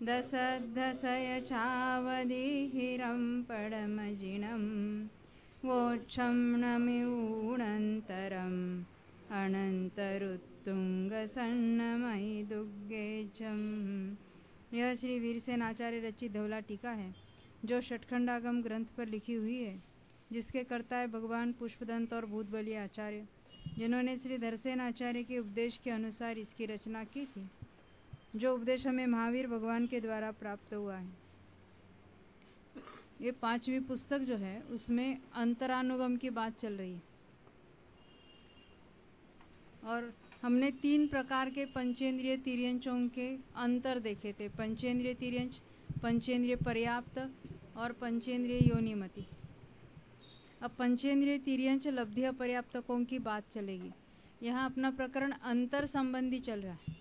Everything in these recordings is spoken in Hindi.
दशदशय चावदिहिरं पडमजिनं वोक्षं नमिऊणन्तरम् अनंतरुत्तुंगसन्नमयि दुर्गेजम। यह श्री वीरसेन आचार्य रचित धवला टीका है जो षटखंडागम ग्रंथ पर लिखी हुई है, जिसके कर्ता है भगवान पुष्पदंत और भूतबली आचार्य, जिन्होंने श्री धरसेन आचार्य के उपदेश के अनुसार इसकी रचना की थी, जो उपदेश हमें महावीर भगवान के द्वारा प्राप्त हुआ है। ये 5वीं पुस्तक जो है उसमें अंतरानुगम की बात चल रही है और हमने 3 प्रकार के पंचेंद्रिय तिर्यंचों के अंतर देखे थे। पंचेंद्रिय तिर्यंच, पंचेंद्रिय पर्याप्त और पंचेंद्रिय योनिमति। अब पंचेंद्रिय तिर्यंच लब्ध्य पर्याप्तकों की बात चलेगी। यहाँ अपना प्रकरण अंतर संबंधी चल रहा है।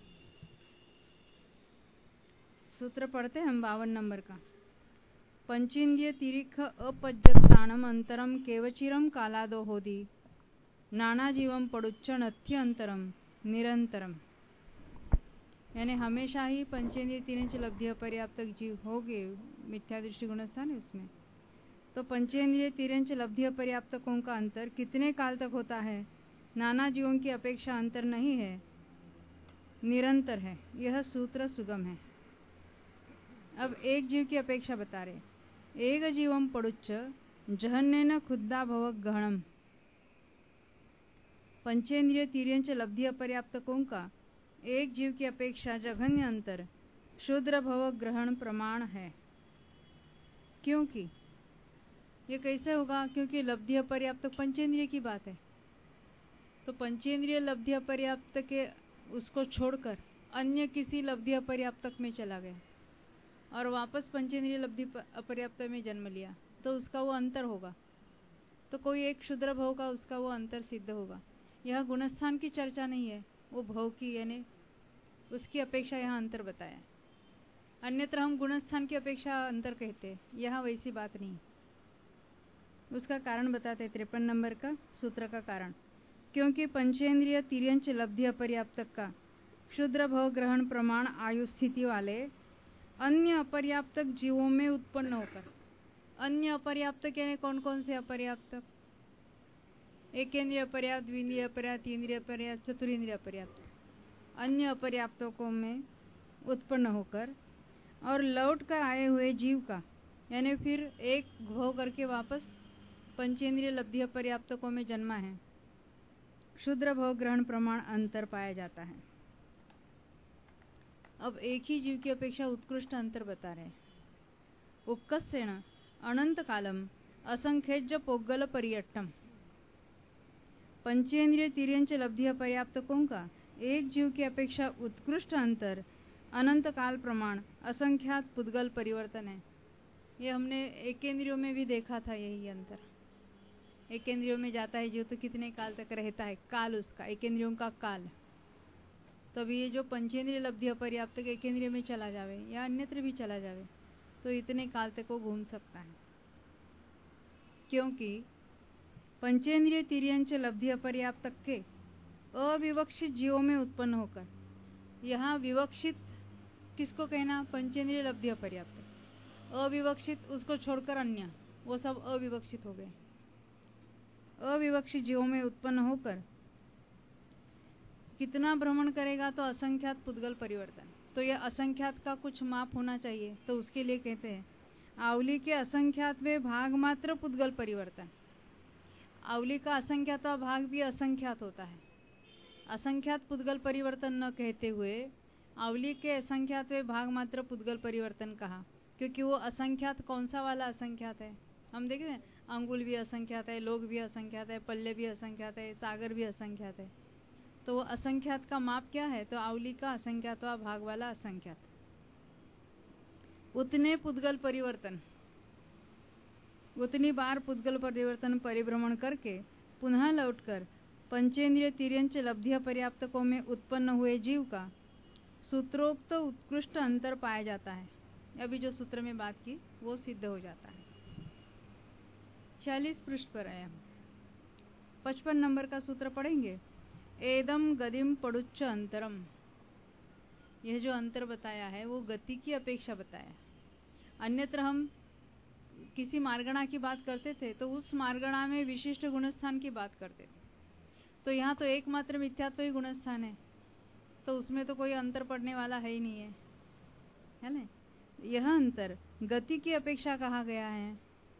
सूत्र पढ़ते हैं हम 52 नंबर का। पंचेंद्रिय तिरिख अपज्यतानम अंतरम केवचिरम कालादो होदी नाना जीवम पड़ुच्च नथ्य अंतरम निरंतरम। यानी हमेशा ही पंचेंद्रिय तिर्यंच लब्ध्य पर्याप्तक जीव हो गए, मिथ्या दृष्टि गुणस्थान है उसमें। तो पंचेंद्रिय तिर्यंच लब्ध्य पर्याप्तकों का अंतर कितने काल तक होता है? नाना जीवों की अपेक्षा अंतर नहीं है, निरंतर है। यह सूत्र सुगम है। अब एक जीव की अपेक्षा बता रहे। एक जीवम पड़ुच्च जहन्नेन खुद्दा भव गहनम। पंचेंद्रिय तिर्यंच लब्ध्य पर्याप्तकों का एक जीव की अपेक्षा जघन्य अंतर शूद्र भव ग्रहण प्रमाण है। क्योंकि ये कैसे होगा? क्योंकि लब्ध्य पर्याप्तक पंचेंद्रिय की बात है, तो पंचेंद्रिय लब्ध्य पर्याप्त के उसको छोड़कर अन्य किसी लब्ध्य पर्याप्तक में चला गया और वापस पंचेंद्रिय लब्धि अपर्याप्त में जन्म लिया, तो उसका वो अंतर होगा। तो कोई एक क्षुद्र भव का उसका वो अंतर सिद्ध होगा। यह गुणस्थान की चर्चा नहीं है, वो भव की, यानी उसकी अपेक्षा यहाँ अंतर बताया। अन्यत्र हम गुणस्थान की अपेक्षा अंतर कहते हैं, यहाँ वैसी बात नहीं। उसका कारण बताते 53 नंबर का सूत्र का कारण। क्योंकि पंचेंद्रिय तिर्यंच लब्ध्य पर्याप्तक का क्षुद्र भव ग्रहण प्रमाण आयु स्थिति वाले अन्य अपर्याप्तक जीवों में उत्पन्न होकर। अन्य अपर्याप्तक यानी कौन कौन से अपर्याप्तक? एकेंद्रिय अपर्याप्त, द्विंद्रिय अपर्याप्त, इंद्रिय अपर्याप्त, चतुरिंद्रिय अपर्याप्त। अन्य अपर्याप्तकों में उत्पन्न होकर और लौट कर आए हुए जीव का, यानी फिर एक घो करके वापस पंचेंद्रिय लब्ध्य पर्याप्तकों में जन्मा है, क्षुद्र भव ग्रहण प्रमाण अंतर पाया जाता है। अब एक ही जीव की अपेक्षा उत्कृष्ट अंतर बता रहे। उक्कस्येन अनंत कालम असंख्यज्य पोग्गल पर्यट्टम। पंचेंद्रिय तिर्यंच लब्ध्य पर्याप्तकों का एक जीव की अपेक्षा उत्कृष्ट अंतर अनंत काल प्रमाण असंख्यात पुद्गल परिवर्तन है। ये हमने एकेंद्रियों में भी देखा था। यही अंतर एकेंद्रियों में जाता है जीव तो कितने काल तक रहता है, काल उसका, एकेंद्रियों का काल। तभी ये जो पंचेंद्रिय लब्ध्य पर्याप्त एकेंद्रिय में चला जावे या अन्यत्र भी चला जावे तो इतने काल तक वो घूम सकता है। क्योंकि पंचेंद्रिय तिर्यंच लब्ध्य पर्याप्तक के अविवक्षित जीवों में उत्पन्न होकर, यहाँ विवक्षित किसको कहना? पंचेंद्रिय लब्ध्य पर्याप्तक। अविवक्षित उसको छोड़कर अन्य, वो सब अविवक्षित हो गए। अविवक्षित जीवों में उत्पन्न होकर कितना भ्रमण करेगा? तो असंख्यात पुद्गल परिवर्तन। तो यह असंख्यात का कुछ माप होना चाहिए, तो उसके लिए कहते हैं आवली के असंख्यात में भाग मात्र पुद्गल परिवर्तन। आवली का असंख्यात भाग भी असंख्यात होता है। असंख्यात पुद्गल परिवर्तन न कहते हुए आवली के असंख्यात में भाग मात्र पुद्गल परिवर्तन कहा, क्योंकि वो असंख्यात कौन सा वाला असंख्यात है? हम देखते हैं अंगुल भी असंख्यात है, लोग भी असंख्यात है, पल्ले भी असंख्यात है, सागर भी असंख्यात है। तो वो असंख्यात का माप क्या है? तो आवली का असंख्यात भाग वाला असंख्यात। उतने पुद्गल परिवर्तन, उतनी बार पुद्गल परिवर्तन परिभ्रमण करके पुनः लौटकर पंचेंद्रिय तिर्यंच लब्ध्य पर्याप्तकों में उत्पन्न हुए जीव का सूत्रोक्त उत्कृष्ट अंतर पाया जाता है। अभी जो सूत्र में बात की वो सिद्ध हो जाता है। 40 पृष्ठ पर आया। 55 नंबर का सूत्र पढ़ेंगे। एदम गदिम पड़ुच्च अंतरम। यह जो अंतर बताया है वो गति की अपेक्षा बताया है। अन्यत्र हम किसी मार्गणा की बात करते थे तो उस मार्गणा में विशिष्ट गुणस्थान की बात करते थे। तो यहाँ तो एकमात्र मिथ्यात्व ही गुणस्थान है, तो उसमें तो कोई अंतर पड़ने वाला है ही नहीं है ना। यह अंतर गति की अपेक्षा कहा गया है।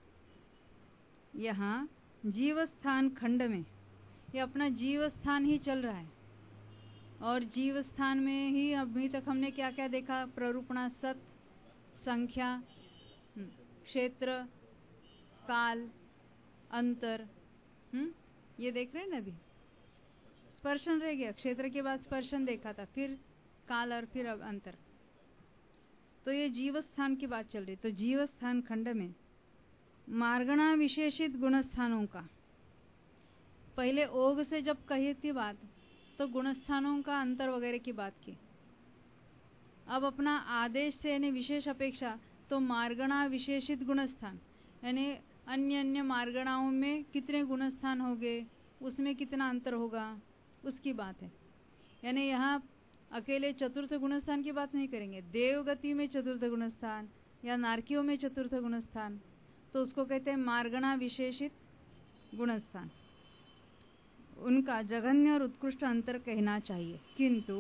यहाँ जीवस्थान खंड में ये अपना जीवस्थान ही चल रहा है, और जीवस्थान में ही अभी तक हमने क्या क्या देखा? प्ररूपणा, सत, संख्या, क्षेत्र, काल, अंतर, ये देख रहे हैं ना। अभी स्पर्शन रह गया, क्षेत्र के बाद स्पर्शन देखा था, फिर काल और फिर अब अंतर। तो ये जीवस्थान की बात चल रही। तो जीवस्थान खंड में मार्गणा विशेषित गुणस्थानों का, पहले ओग से जब कही थी बात तो गुणस्थानों का अंतर वगैरह की बात की। अब अपना आदेश से यानी विशेष अपेक्षा, तो मार्गणा विशेषित गुणस्थान यानी अन्य अन्य मार्गणाओं में कितने गुणस्थान होंगे, उसमें कितना अंतर होगा, उसकी बात है। यानी यहाँ अकेले चतुर्थ गुणस्थान की बात नहीं करेंगे। देवगति में चतुर्थ गुणस्थान या नारकियों में चतुर्थ गुणस्थान, तो उसको कहते हैं मार्गणा विशेषित गुणस्थान। उनका जघन्य और उत्कृष्ट अंतर कहना चाहिए। किंतु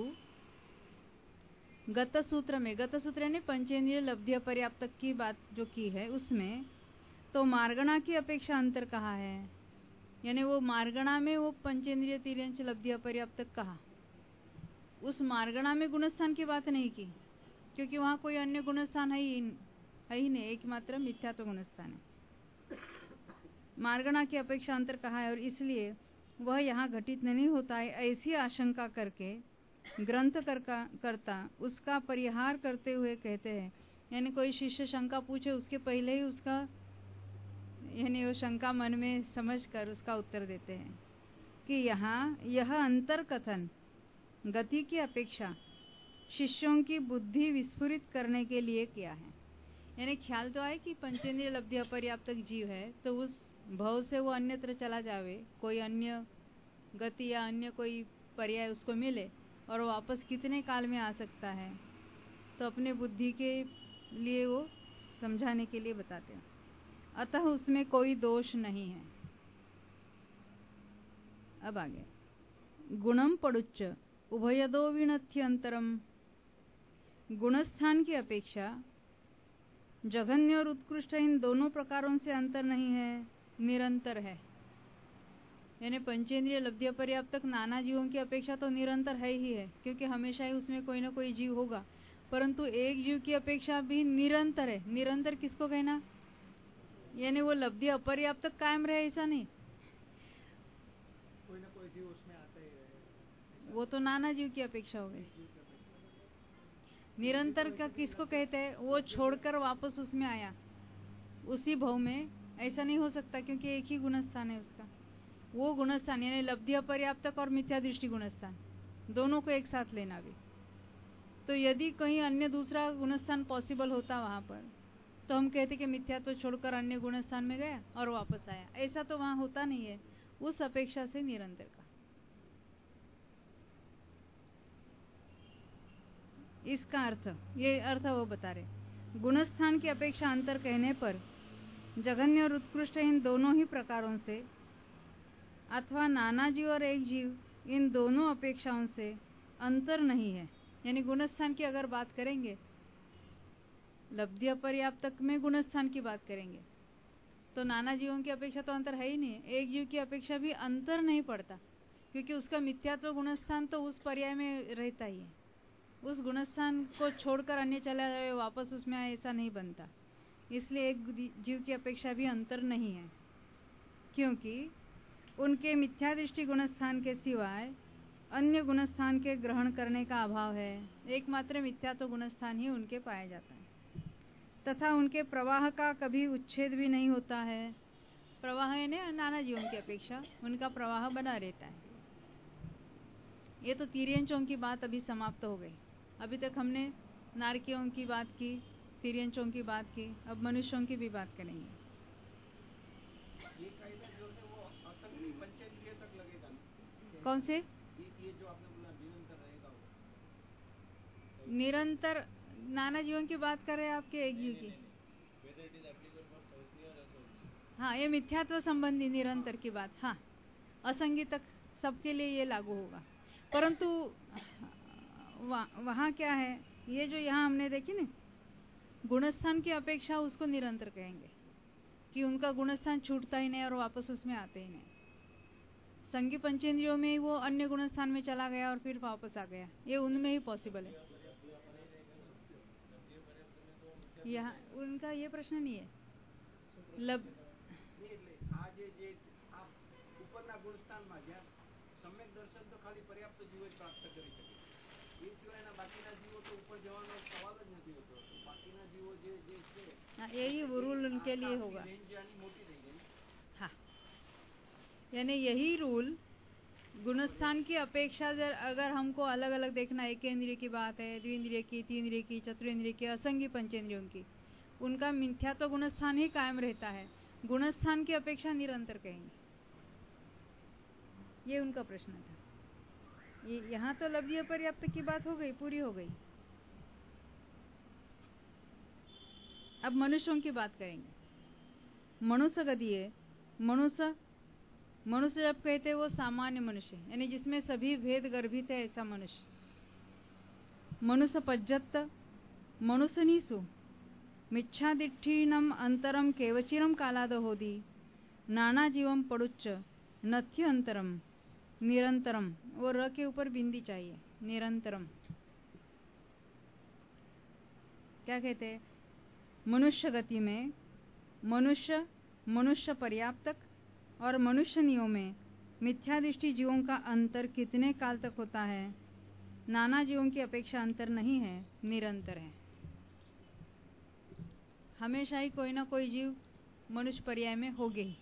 गत सूत्र में, गत सूत्र ने पंचेंद्रिय लब्ध्य पर्याप्तक की बात जो की है उसमें तो मार्गणा की अपेक्षा अंतर कहा है। यानी वो मार्गणा में वो पंचेंद्रिय तिर्यंच लब्ध्य पर्याप्तक कहा, उस मार्गणा में गुणस्थान की बात नहीं की, क्योंकि वहां कोई अन्य गुणस्थान है ही नहीं, एकमात्र मिथ्यात्व गुणस्थान है। मार्गणा की अपेक्षा अंतर कहा है और इसलिए वह यहाँ घटित नहीं होता है, ऐसी आशंका करके ग्रंथ करता उसका परिहार करते हुए कहते हैं। यानी कोई शिष्य शंका पूछे उसके पहले ही उसका यानी वो शंका मन में समझकर उसका उत्तर देते हैं कि यहाँ यह अंतर कथन गति की अपेक्षा शिष्यों की बुद्धि विस्फुरित करने के लिए किया है। यानी ख्याल तो आए कि पंचेंद्रिय लब्धि अपर्याप्तक जीव है, तो उस भव से वो अन्यत्र चला जावे, कोई अन्य गति या अन्य कोई पर्याय उसको मिले और वापस कितने काल में आ सकता है, तो अपने बुद्धि के लिए वो समझाने के लिए बताते हैं। अतः उसमें कोई दोष नहीं है। अब आगे गुणम पड़ुच्च उभयदो विनथ्य अंतरम, गुणस्थान की अपेक्षा जघन्य और उत्कृष्ट इन दोनों प्रकारों से अंतर नहीं है, निरंतर है। यानी पंचेंद्रिय लब्ध्य पर्याप्तक नाना जीवों की अपेक्षा तो निरंतर है ही है, क्योंकि हमेशा ही उसमें कोई ना कोई जीव होगा, परंतु एक जीव की अपेक्षा भी निरंतर है। निरंतर किसको कहना? यानी वो लब्धि अपर्याप्तक कायम रहे ऐसा नहीं, कोई ना कोई जीव उसमें आता ही रहे, वो तो नाना जीव की अपेक्षा हो गई। निरंतर का किसको कहते हैं? वो छोड़कर वापस उसमें आया उसी भव में, ऐसा नहीं हो सकता क्योंकि एक ही गुणस्थान है उसका। वो गुणस्थान यानी लब्धि अपर्याप्तक और मिथ्या दृष्टि गुणस्थान दोनों को एक साथ लेना भी। तो यदि कहीं अन्य दूसरा गुणस्थान पॉसिबल होता वहां पर, तो हम कहते कि मिथ्यात्व छोड़कर अन्य गुणस्थान में गया और वापस आया, ऐसा तो वहां होता नहीं है। उस अपेक्षा से निरंतर का, इसका अर्थ, ये अर्थ वो बता रहे। गुणस्थान की अपेक्षा अंतर कहने पर जघन्य और उत्कृष्ट इन दोनों ही प्रकारों से अथवा नाना जीव और एक जीव, इन दोनों अपेक्षाओं से अंतर नहीं है। यानी गुणस्थान की अगर बात करेंगे, लब्धि अपर्याप्तक में गुणस्थान की बात करेंगे, तो नाना जीवों की अपेक्षा तो अंतर है ही नहीं। एक जीव की अपेक्षा भी अंतर नहीं पड़ता, क्योंकि उसका मिथ्यात्व गुणस्थान तो उस पर्याय में रहता ही है। उस गुणस्थान को छोड़कर अन्य चला जाए वापस उसमें आए, ऐसा नहीं बनता। इसलिए एक जीव की अपेक्षा भी अंतर नहीं है, क्योंकि उनके मिथ्या दृष्टि गुणस्थान के सिवाय अन्य गुणस्थान के ग्रहण करने का अभाव है। एकमात्र मिथ्यात्व गुणस्थान ही उनके पाया जाता है, तथा उनके प्रवाह का कभी उच्छेद भी नहीं होता है। प्रवाह यानी नाना जीवों की अपेक्षा उनका प्रवाह बना रहता है। ये तो तिर्यंचों की बात अभी समाप्त हो गई। अभी तक हमने नारकियों की बात की, तिर्यंचों की बात की, अब मनुष्यों की भी बात करेंगे। ये कायदा जो है वो असंग पंचेंद्रिय तक लगेगा ना? कौन से? ये जो आपने बोला निरंतर रहेगा वो, निरंतर नाना जीवन की बात कर रहे हैं आपके एक जीव की। हाँ, ये मिथ्यात्व संबंधी निरंतर की बात। हाँ, असंगी तक सबके लिए ये लागू होगा, परंतु वहाँ क्या है, ये जो यहाँ हमने देखी ना, गुणस्थान की अपेक्षा उसको निरंतर कहेंगे कि उनका गुणस्थान छूटता ही नहीं और वापस उसमें आते ही नहीं। संगी पंचेंद्रियों में वो अन्य गुणस्थान में चला गया और फिर वापस आ गया, ये उनमें ही पॉसिबल है। यहाँ उनका ये प्रश्न नहीं है। ઉપરના ગુણસ્થાનમાં જ્યાં સમ્યક દર્શન તો ખાલી પર્યાપ્ત જીવો જ પ્રાપ્ત કરી શકે, એ સિવાયના બાકીના જીવો તો ઉપર જવાનો સવાલ જ નથી હોતો। બાકીના જીવો જે છે यही रूल उनके लिए होगा। रेंज यानी मोटी થઈ ગઈ। हाँ, यानी यही रूल गुणस्थान की अपेक्षा अगर हमको अलग अलग देखना, एक इंद्रिय की बात है, द्विंद्रिय की, तीन्द्रिय की, चतुरेंद्रिय की, असंगी पंचेंद्रियों की, उनका मिथ्यात्व गुणस्थान ही कायम रहता है, गुणस्थान की अपेक्षा निरंतर कहेंगे। ये उनका प्रश्न था। ये यहाँ तो लब्धि पर्याप्त की बात हो गई, पूरी हो गई। अब मनुष्यों की बात करेंगे। मनुष्य गदीय, मनुष्य जब कहते हैं वो सामान्य मनुष्य, यानी जिसमें सभी भेद गर्भित है, ऐसा मनुष्य। मनुष्य पज्जत मनुष्य नीसु मिच्छादिठीनम अंतरम केवचिरम कालाद होदी नाना जीवम पड़ुच्च नथ्य अंतरम निरंतरम। वो र के ऊपर बिंदी चाहिए, निरंतरम। क्या कहते हैं, मनुष्य गति में मनुष्य पर्याप्तक और मनुष्यनियों में मिथ्यादृष्टि जीवों का अंतर कितने काल तक होता है? नाना जीवों की अपेक्षा अंतर नहीं है, निरंतर है। हमेशा ही कोई ना कोई जीव मनुष्य पर्याय में होगे ही।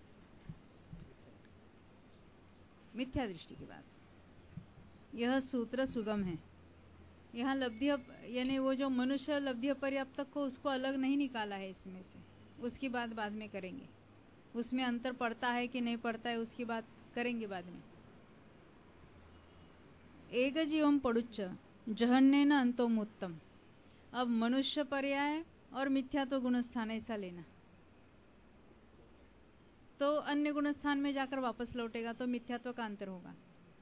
मिथ्या दृष्टि की बात, यह सूत्र सुगम है। यहाँ लब्धि यानी वो जो मनुष्य लब्धि पर्याप्तक को उसको अलग नहीं निकाला है इसमें से, उसकी बात बाद में करेंगे। उसमें अंतर पड़ता है कि नहीं पड़ता है उसकी बात करेंगे बाद में। एक जीवम पड़ुच्च जहन्नेन अंतोमुत्तम। अब मनुष्य पर्याय और मिथ्या तो गुणस्थान ऐसा लेना, तो अन्य गुणस्थान में जाकर वापस लौटेगा तो मिथ्यात्व का अंतर होगा।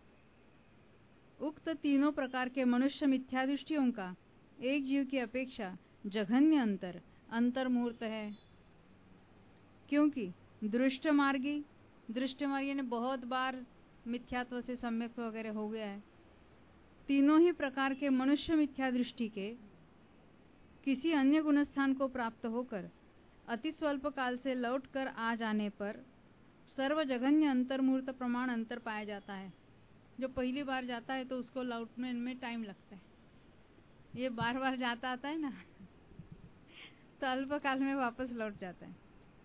उक्त तीनों प्रकार के मनुष्य मिथ्यादृष्टियों का एक जीव की अपेक्षा जघन्य अंतर्मूर्त है, क्योंकि दृष्ट मार्गी ने बहुत बार मिथ्यात्व से सम्यक वगैरह हो गया है। तीनों ही प्रकार के मनुष्य मिथ्यादृष्टि के किसी अन्य गुणस्थान को प्राप्त होकर अति स्वल्प काल से लौटकर आ जाने पर सर्वजघन्य अंतर्मूर्त प्रमाण अंतर पाया जाता है। जो पहली बार जाता है तो उसको लौटने में टाइम लगता है, ये बार बार जाता आता है ना, तो अल्प काल में वापस लौट जाता है।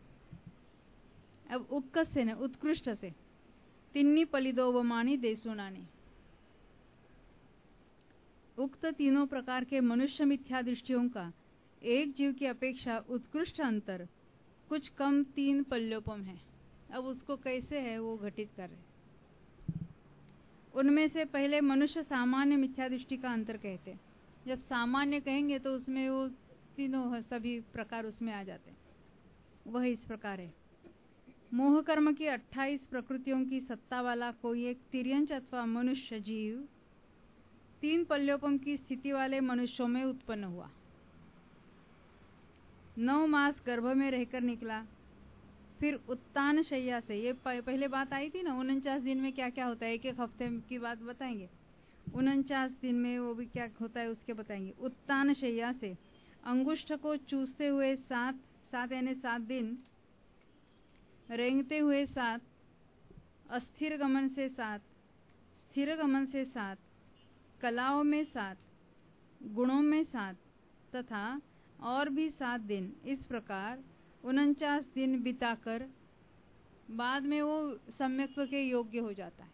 अब उक्कस से न उत्कृष्ट से तिन्नी पलिदोवमानी देसुनानी। उक्त तीनों प्रकार के मनुष्य मिथ्या दृष्टियों का एक जीव की अपेक्षा उत्कृष्ट अंतर कुछ कम 3 पल्योपम है। अब उसको कैसे है वो घटित कर रहे। उनमें से पहले मनुष्य सामान्य मिथ्या दृष्टि का अंतर कहते हैं। जब सामान्य कहेंगे तो उसमें वो तीनों सभी प्रकार उसमें आ जाते हैं। वह इस प्रकार है, मोह कर्म की 28 प्रकृतियों की सत्ता वाला कोई एक तिर्यंच अथवा मनुष्य जीव 3 पल्योपम की स्थिति वाले मनुष्यों में उत्पन्न हुआ। 9 मास गर्भ में रहकर निकला, फिर उत्तान शैया से, ये पहले बात आई थी ना, 49 दिन में क्या क्या होता है, एक हफ्ते की बात बताएंगे। 49 दिन में वो भी क्या होता है उसके बताएंगे। उत्तान शैया से अंगुष्ठ को चूसते हुए 7 यानी 7 दिन, रेंगते हुए 7, अस्थिर गमन से 7, स्थिर गमन से 7, कलाओं में 7, गुणों में 7 तथा और भी 7 दिन, इस प्रकार 49 दिन बिताकर बाद में वो सम्यक्त्व के योग्य हो जाता है।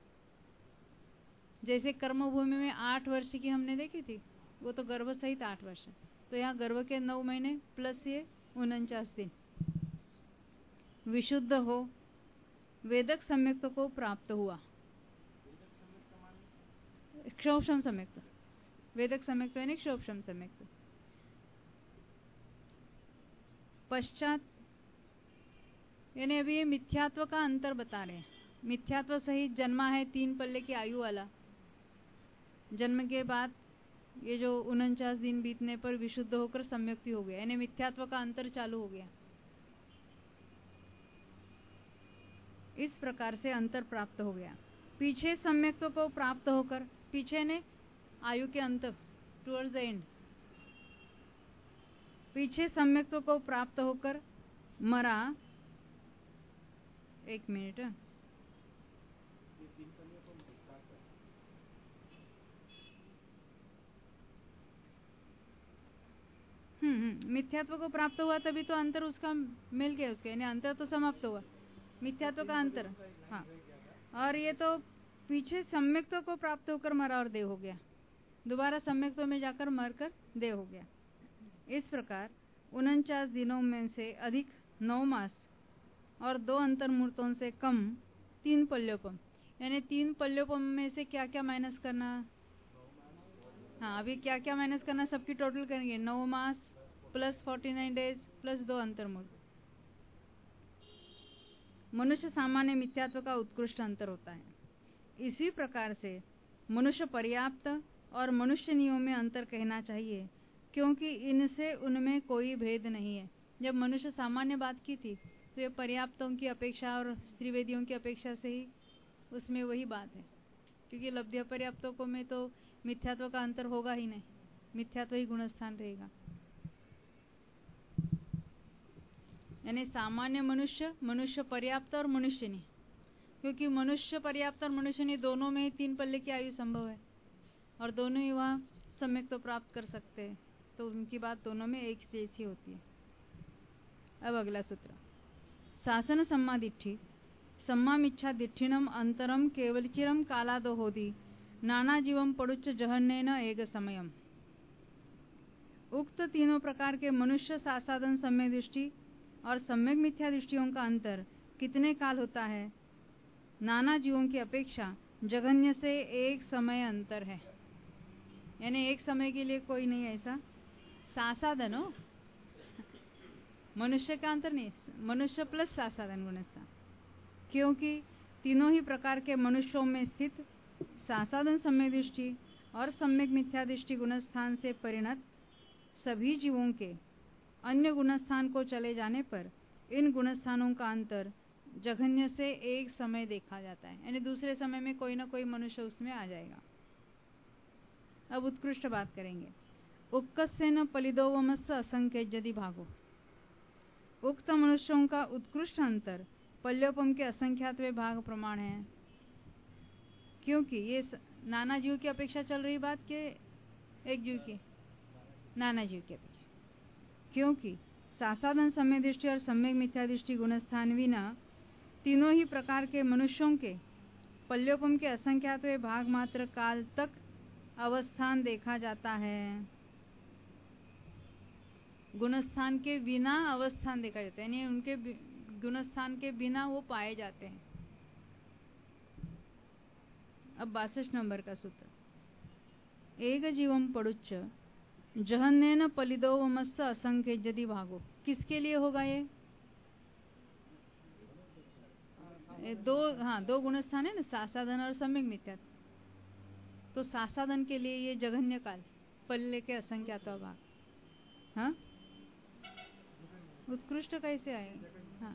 जैसे कर्मभूमि में 8 वर्ष की हमने देखी थी, वो तो गर्भ सहित 8 वर्ष, तो यहाँ गर्भ के 9 महीने प्लस ये 49 दिन विशुद्ध हो वेदक सम्यक्त्व को प्राप्त हुआ। क्षौषम सम्यक्त्व वेदक सम्यक्त्व यानी क्षोभशम सम्यक्त्व। पश्चात यानी अभी ये मिथ्यात्व का अंतर बता रहे हैं। मिथ्यात्व सहित जन्मा है 3 पल्ले की आयु वाला, जन्म के बाद ये जो 49 दिन बीतने पर विशुद्ध होकर सम्यक्ति हो गया, यानी मिथ्यात्व का अंतर चालू हो गया। इस प्रकार से अंतर प्राप्त हो गया। पीछे सम्यक्त्व को प्राप्त होकर, पीछे ने आयु के अंत, टुवर्ड्स द एंड, पीछे सम्यक्त्व को प्राप्त होकर मरा। एक मिनट, मिथ्यात्व को प्राप्त हुआ तभी तो अंतर उसका मिल गया उसके, यानी अंतर तो समाप्त हुआ, मिथ्यात्व का अंतर। हाँ, और ये तो पीछे सम्यक्त्व को प्राप्त होकर मरा और देह हो गया, दोबारा सम्यक्त्व में जाकर मरकर देह हो गया। इस प्रकार 49 दिनों में से अधिक 9 मास और 2 अंतर्मुहूर्तों से कम 3 पल्योपम, यानी 3 पल्योपम में से क्या क्या माइनस करना। हाँ, अभी क्या क्या माइनस करना सबकी टोटल करेंगे। 9 मास प्लस 49 डेज प्लस 2 अंतर्मुहूर्त। मनुष्य सामान्य मिथ्यात्व का उत्कृष्ट अंतर होता है। इसी प्रकार से मनुष्य पर्याप्त और मनुष्य नियम में अंतर कहना चाहिए, क्योंकि इनसे उनमें कोई भेद नहीं है। जब मनुष्य सामान्य बात की थी तो ये पर्याप्तों की अपेक्षा और त्रिवेदियों की अपेक्षा से ही उसमें वही बात है, क्योंकि लब्ध्य पर्याप्तों को में तो मिथ्यात्व का अंतर होगा ही नहीं, मिथ्यात्व ही गुणस्थान रहेगा। यानी सामान्य मनुष्य, मनुष्य पर्याप्त और मनुष्य नहीं, क्योंकि मनुष्य पर्याप्त और मनुष्य नहीं दोनों में ही 3 पल्ले की आयु संभव है और दोनों ही वहाँ सम्यक्त्व प्राप्त कर सकते हैं, तो उनकी बात दोनों में एक जैसी होती है। अब अगला सूत्र, शासन सम्मादिट्ठी सम्मामिच्छा दिट्ठिनम अंतरम केवलचिरम कालादो होदी नाना जीवम पड़ुच्च जहन्नेन एक समयम। उक्त तीनों प्रकार के मनुष्य सासाधन सम्यक दृष्टि और सम्यक मिथ्या दृष्टियों का अंतर कितने काल होता है? नाना जीवों की अपेक्षा जघन्य से एक समय अंतर है, यानी एक समय के लिए कोई नहीं ऐसा सासाधन हो, मनुष्य का अंतर नहीं, मनुष्य प्लस सासाधन गुणस्थान, क्योंकि तीनों ही प्रकार के मनुष्यों में स्थित सासाधन सम्यक दृष्टि और सम्यक मिथ्या दृष्टि गुणस्थान से परिणत सभी जीवों के अन्य गुणस्थान को चले जाने पर इन गुणस्थानों का अंतर जघन्य से एक समय देखा जाता है, यानी दूसरे समय में कोई ना कोई मनुष्य उसमें आ जाएगा। अब उत्कृष्ट बात करेंगे। उक्कस्येन पलिदोवमस्स असंख्य यदि भागो। उक्त मनुष्यों का उत्कृष्ट अंतर पल्योपम के असंख्यातवे भाग प्रमाण है, क्योंकि ये नाना जीव की अपेक्षा चल रही बात के एक जीव की, नाना जीव की अपेक्षा, क्योंकि सासाधन सम्यक दृष्टि और सम्यक मिथ्या दृष्टि गुणस्थान विना तीनों ही प्रकार के मनुष्यों के पल्योपम के असंख्यातवे भाग मात्र काल तक अवस्थान देखा जाता है। गुणस्थान के बिना अवस्थान देखा जाता है, यानी उनके गुणस्थान के बिना वो पाए जाते हैं। अब 62 नंबर का सूत्र, एक जीवम पड़ुच्च जहन्नेन पलिदोवमस्स असंख्य यदि भागो। किसके लिए होगा ये? दो गुणस्थान है ना, सासाधन और सम्यक मिथ्या। तो सासाधन के लिए ये जघन्य काल, पल्ले के असंख्यात भाग। हाँ, उत्कृष्ट कैसे आएगा? हाँ,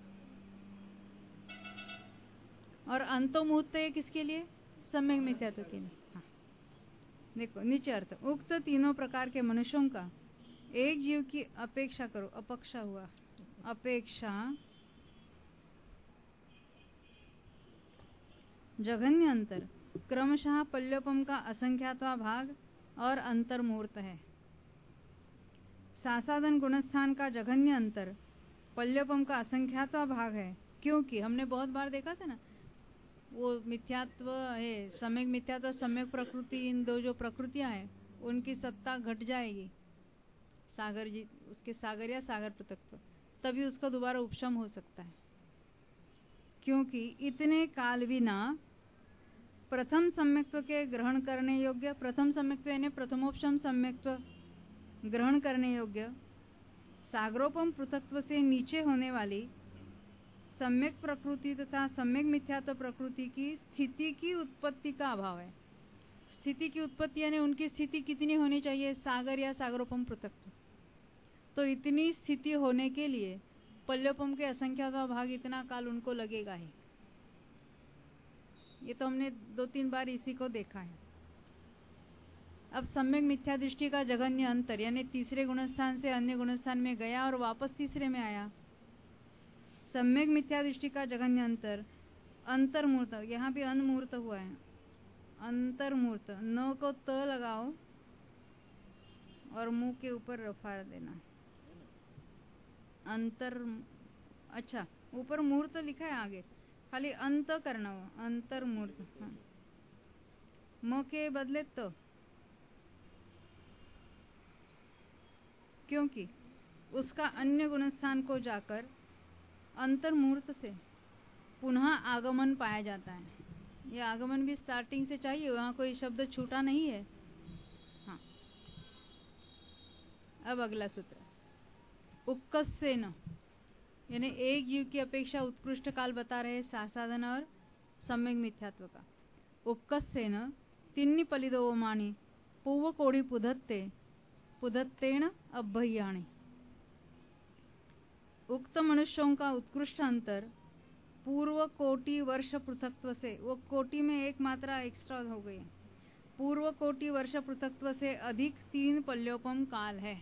और अंतोमुहूर्त किसके लिए? सम्यक मिथ्यात्व के लिए। हाँ, देखो नीचे अर्थ, उक्त तीनों प्रकार के मनुष्यों का एक जीव की अपेक्षा करो, अपेक्षा हुआ, अपेक्षा जघन्य अंतर क्रमशः पल्योपम का असंख्यातवा भाग और अंतर्मुहूर्त है। सासाधन गुणस्थान का जघन्य अंतर पल्योपम का असंख्यातवा भाग है, क्योंकि हमने बहुत बार देखा था ना, वो मिथ्यात्व है, सम्यक मिथ्यात्व, सम्यक प्रकृति, इन दो जो प्रकृतियां हैं उनकी सत्ता घट जाएगी, सागर जी उसके सागर या सागर पृथक्त्व, तभी उसका दोबारा उपशम हो सकता है। क्योंकि इतने काल विना प्रथम सम्यक्त्व के ग्रहण करने योग्य, प्रथम सम्यक्त्व यानी प्रथमोपशम सम्यक्त्व ग्रहण करने योग्य, सागरोपम पृथक्त्व से नीचे होने वाली सम्यक प्रकृति तथा सम्यक मिथ्यात्व प्रकृति की स्थिति की उत्पत्ति का अभाव है। स्थिति की उत्पत्ति यानी उनकी स्थिति कितनी होनी चाहिए, सागर या सागरोपम पृथक्त्व, तो इतनी स्थिति होने के लिए पल्योपम के असंख्याका भाग इतना काल उनको लगेगा ही। ये तो हमने 2-3 बार इसी को देखा है। अब सम्यक मिथ्या दृष्टि का जघन्य अंतर यानी तीसरे गुणस्थान से अन्य गुणस्थान में गया और वापस तीसरे में आया। सम्यक मिथ्या दृष्टि का जघन्य अंतर, अंतर्मूर्त, यहाँ भी अनमूर्त हुआ है, अंतर्मूर्त, न को त लगाओ और मुंह के ऊपर रफा देना, अंतर, अच्छा ऊपर मूर्त लिखा है, आगे खाली अंत करना हो, अंतर्मूर्त, हाँ। म के बदले तो, क्योंकि उसका अन्य गुणस्थान को जाकर अंतर्मूर्त से पुनः आगमन पाया जाता है। यह आगमन भी स्टार्टिंग से चाहिए, वहां कोई शब्द छूटा नहीं है। हाँ, अब अगला सूत्र, उक्कस्सेन यानी एक जीव की अपेक्षा उत्कृष्ट काल बता रहे सासाधन और सम्यक मिथ्यात्व का। उक्कस्सेन तिन्नि पलिदोवमानि पूर्व कोड़ी पुधत्ते पुधत्तेण अभ्ययाणि। उक्त मनुष्यों का उत्कृष्ट अंतर पूर्व कोटि वर्ष पृथक्त्व से, वो कोटि में एक मात्रा एक्स्ट्रा हो गई, पूर्व कोटि वर्ष पृथक्त्व से अधिक 3 पल्योपम काल है।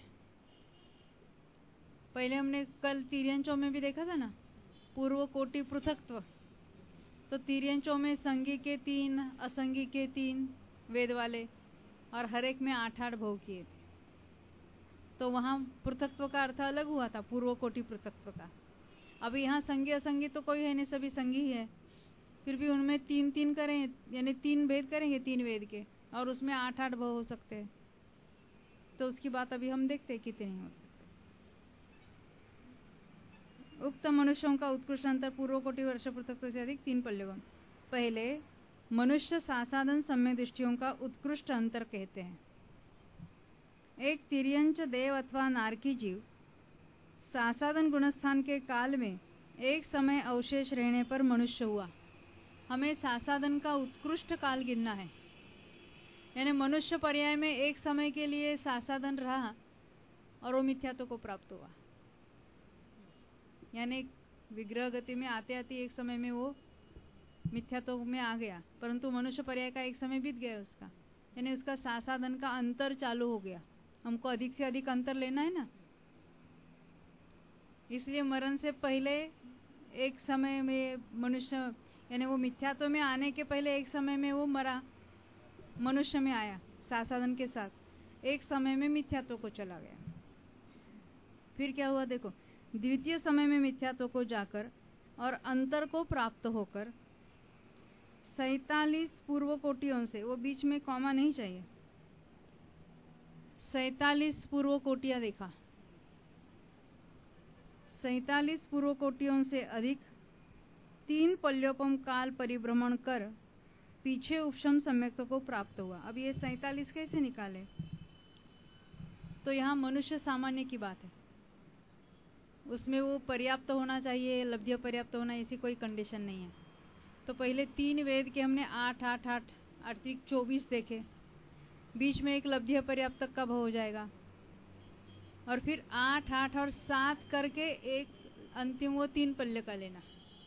पहले हमने कल तिर्यंचों में भी देखा था ना, पूर्व कोटि पृथक्त्व, तो तिर्यंचों में संगी के 3, असंगी के 3 वेद वाले, और हर एक में 8-8 भोग किए थे, तो वहां पृथक्त्व का अर्थ अलग हुआ था, पूर्व कोटि पृथक्त्व का। अब यहाँ संगी असंगी तो कोई है नहीं, सभी संगी ही है, फिर भी उनमें 3-3 करें यानी 3 भेद करेंगे 3 वेद के, और उसमें 8-8 भोग हो सकते हैं, तो उसकी बात अभी हम देखते हैं कितने हो सकते। उक्त मनुष्यों का उत्कृष्ट अंतर पूर्व कोटि वर्ष पृथक्त्व से अधिक 3 पल्योपम। पहले मनुष्य सासाधन सम्यक दृष्टियों का उत्कृष्ट अंतर कहते हैं। एक तिर्यंच देव अथवा नारकी जीव सासाधन गुणस्थान के काल में एक समय अवशेष रहने पर मनुष्य हुआ। हमें सासाधन का उत्कृष्ट काल गिनना है, यानी मनुष्य पर्याय में एक समय के लिए सासाधन रहा और वो मिथ्यात्व को प्राप्त हुआ, यानी विग्रह गति में आते आते एक समय में वो मिथ्यात्व में आ गया, परंतु मनुष्य पर्याय का एक समय बीत गया उसका, यानी उसका सासाधन का अंतर चालू हो गया। हमको अधिक से अधिक अंतर लेना है ना, इसलिए मरण से पहले एक समय में मनुष्य, यानी वो मिथ्यात्व में आने के पहले एक समय में वो मरा, मनुष्य में आया सासाधन के साथ, एक समय में मिथ्यात्व को चला गया। फिर क्या हुआ देखो, द्वितीय समय में मिथ्यात्व को जाकर और अंतर को प्राप्त होकर 47 पूर्व कोटियों से, वो बीच में कॉमा नहीं चाहिए, 47 पूर्व कोटियां देखा, 47 पूर्व कोटियों से अधिक 3 पल्योपम काल परिभ्रमण कर पीछे उपशम सम्यक्त्व को प्राप्त हुआ। अब ये 47 कैसे निकाले, तो यहाँ मनुष्य सामान्य की बात है, उसमें वो पर्याप्त होना चाहिए, लब्ध्य पर्याप्त होना, ऐसी कोई कंडीशन नहीं है। तो पहले 3 वेद के हमने 8-8-8 अतिरिक्त 24 देखे, बीच में एक लब्ध्य पर्याप्त का भाव हो जाएगा, और फिर 8-8 और 7 करके एक अंतिम वो 3 पल्य का लेना।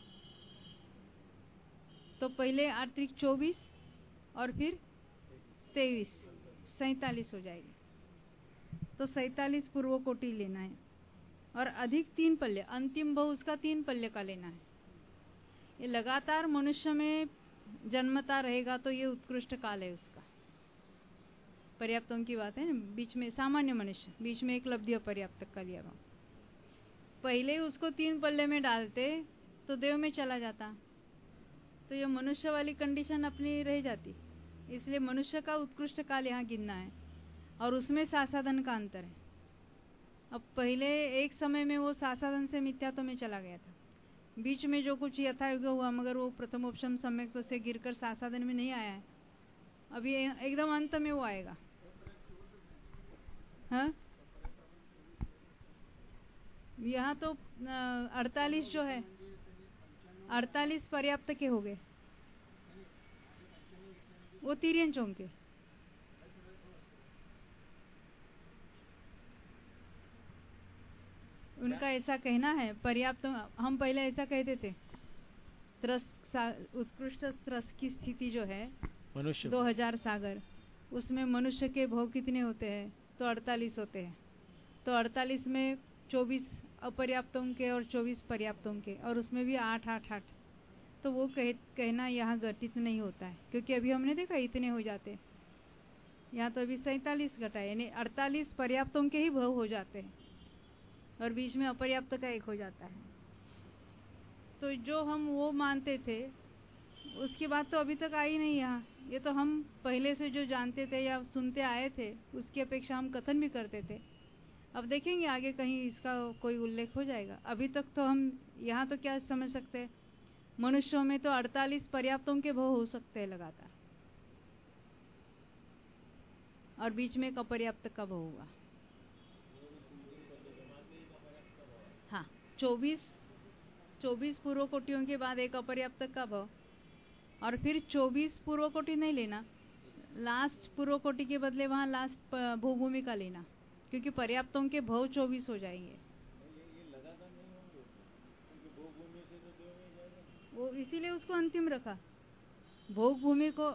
तो पहले अतिरिक्त 24 और फिर 23, 47 हो जाएगी। तो 47 पूर्व कोटि लेना है और अधिक 3 पल्य, अंतिम भाव उसका 3 पल्य का लेना है। ये लगातार मनुष्य में जन्मता रहेगा तो ये उत्कृष्ट काल है उसका। पर्याप्तों की बात है ना, बीच में सामान्य मनुष्य, बीच में एक लब्ध्य पर्याप्त का लिया हुआ, पहले उसको 3 पल्ले में डालते तो देव में चला जाता, तो ये मनुष्य वाली कंडीशन अपनी रह जाती। इसलिए मनुष्य का उत्कृष्ट काल यहाँ गिनना है, और उसमें सासाधन का अंतर है। अब पहले एक समय में वो सासाधन से मिथ्यात्व में चला गया था, बीच में जो कुछ यथायुग हुआ मगर वो प्रथमोपशम सम्यक तो से गिरकर सासाधन में नहीं आया है, अभी एकदम अंत में वो आएगा। हाँ, यहाँ तो 48 जो है 48 पर्याप्त के हो गए, वो तिर्यन चौंक के। उनका ऐसा कहना है पर्याप्त। हम पहले ऐसा कहते थे, उत्कृष्ट त्रस की स्थिति जो है मनुष्य 2000 सागर, उसमें मनुष्य के भोग कितने होते हैं? तो 48 होते हैं। तो 48 में 24 अपर्याप्तों के और 24 पर्याप्तों के, और उसमें भी 8-8-8। तो वो कहना यहाँ घटित नहीं होता है, क्योंकि अभी हमने देखा इतने हो जाते हैं। यहाँ तो अभी 47 घटा है, यानी 48 पर्याप्तों के ही भोग हो जाते हैं और बीच में अपर्याप्त का एक हो जाता है। तो जो हम वो मानते थे उसकी बात तो अभी तक आई नहीं यहाँ। ये तो हम पहले से जो जानते थे या सुनते आए थे उसकी अपेक्षा हम कथन भी करते थे। अब देखेंगे आगे कहीं इसका कोई उल्लेख हो जाएगा। अभी तक तो हम यहाँ तो क्या समझ सकते हैं, मनुष्यों में तो 48 पर्याप्तों के भोग हो सकते हैं लगातार, और बीच में एक अपर्याप्त का भोग होगा। हाँ, 24 पूर्व कोटियों के बाद एक अपर्याप्त का भव, और फिर 24 पूर्व कोटि नहीं लेना, लास्ट पूर्व कोटि के बदले वहाँ लास्ट भूभूमि का लेना, क्योंकि पर्याप्तों के भव 24 हो जाएंगे। वो इसीलिए उसको अंतिम रखा, भोग भूमि को।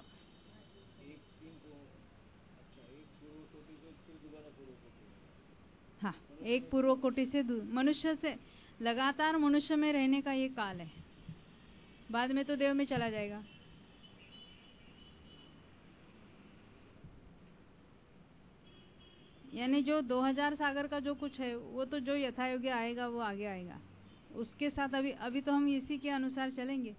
हाँ, एक पूर्व कोटि से मनुष्य से लगातार मनुष्य में रहने का ये काल है, बाद में तो देव में चला जाएगा। यानी जो 2000 सागर का जो कुछ है वो तो जो यथायोग्य आएगा वो आगे आएगा, उसके साथ अभी तो हम इसी के अनुसार चलेंगे।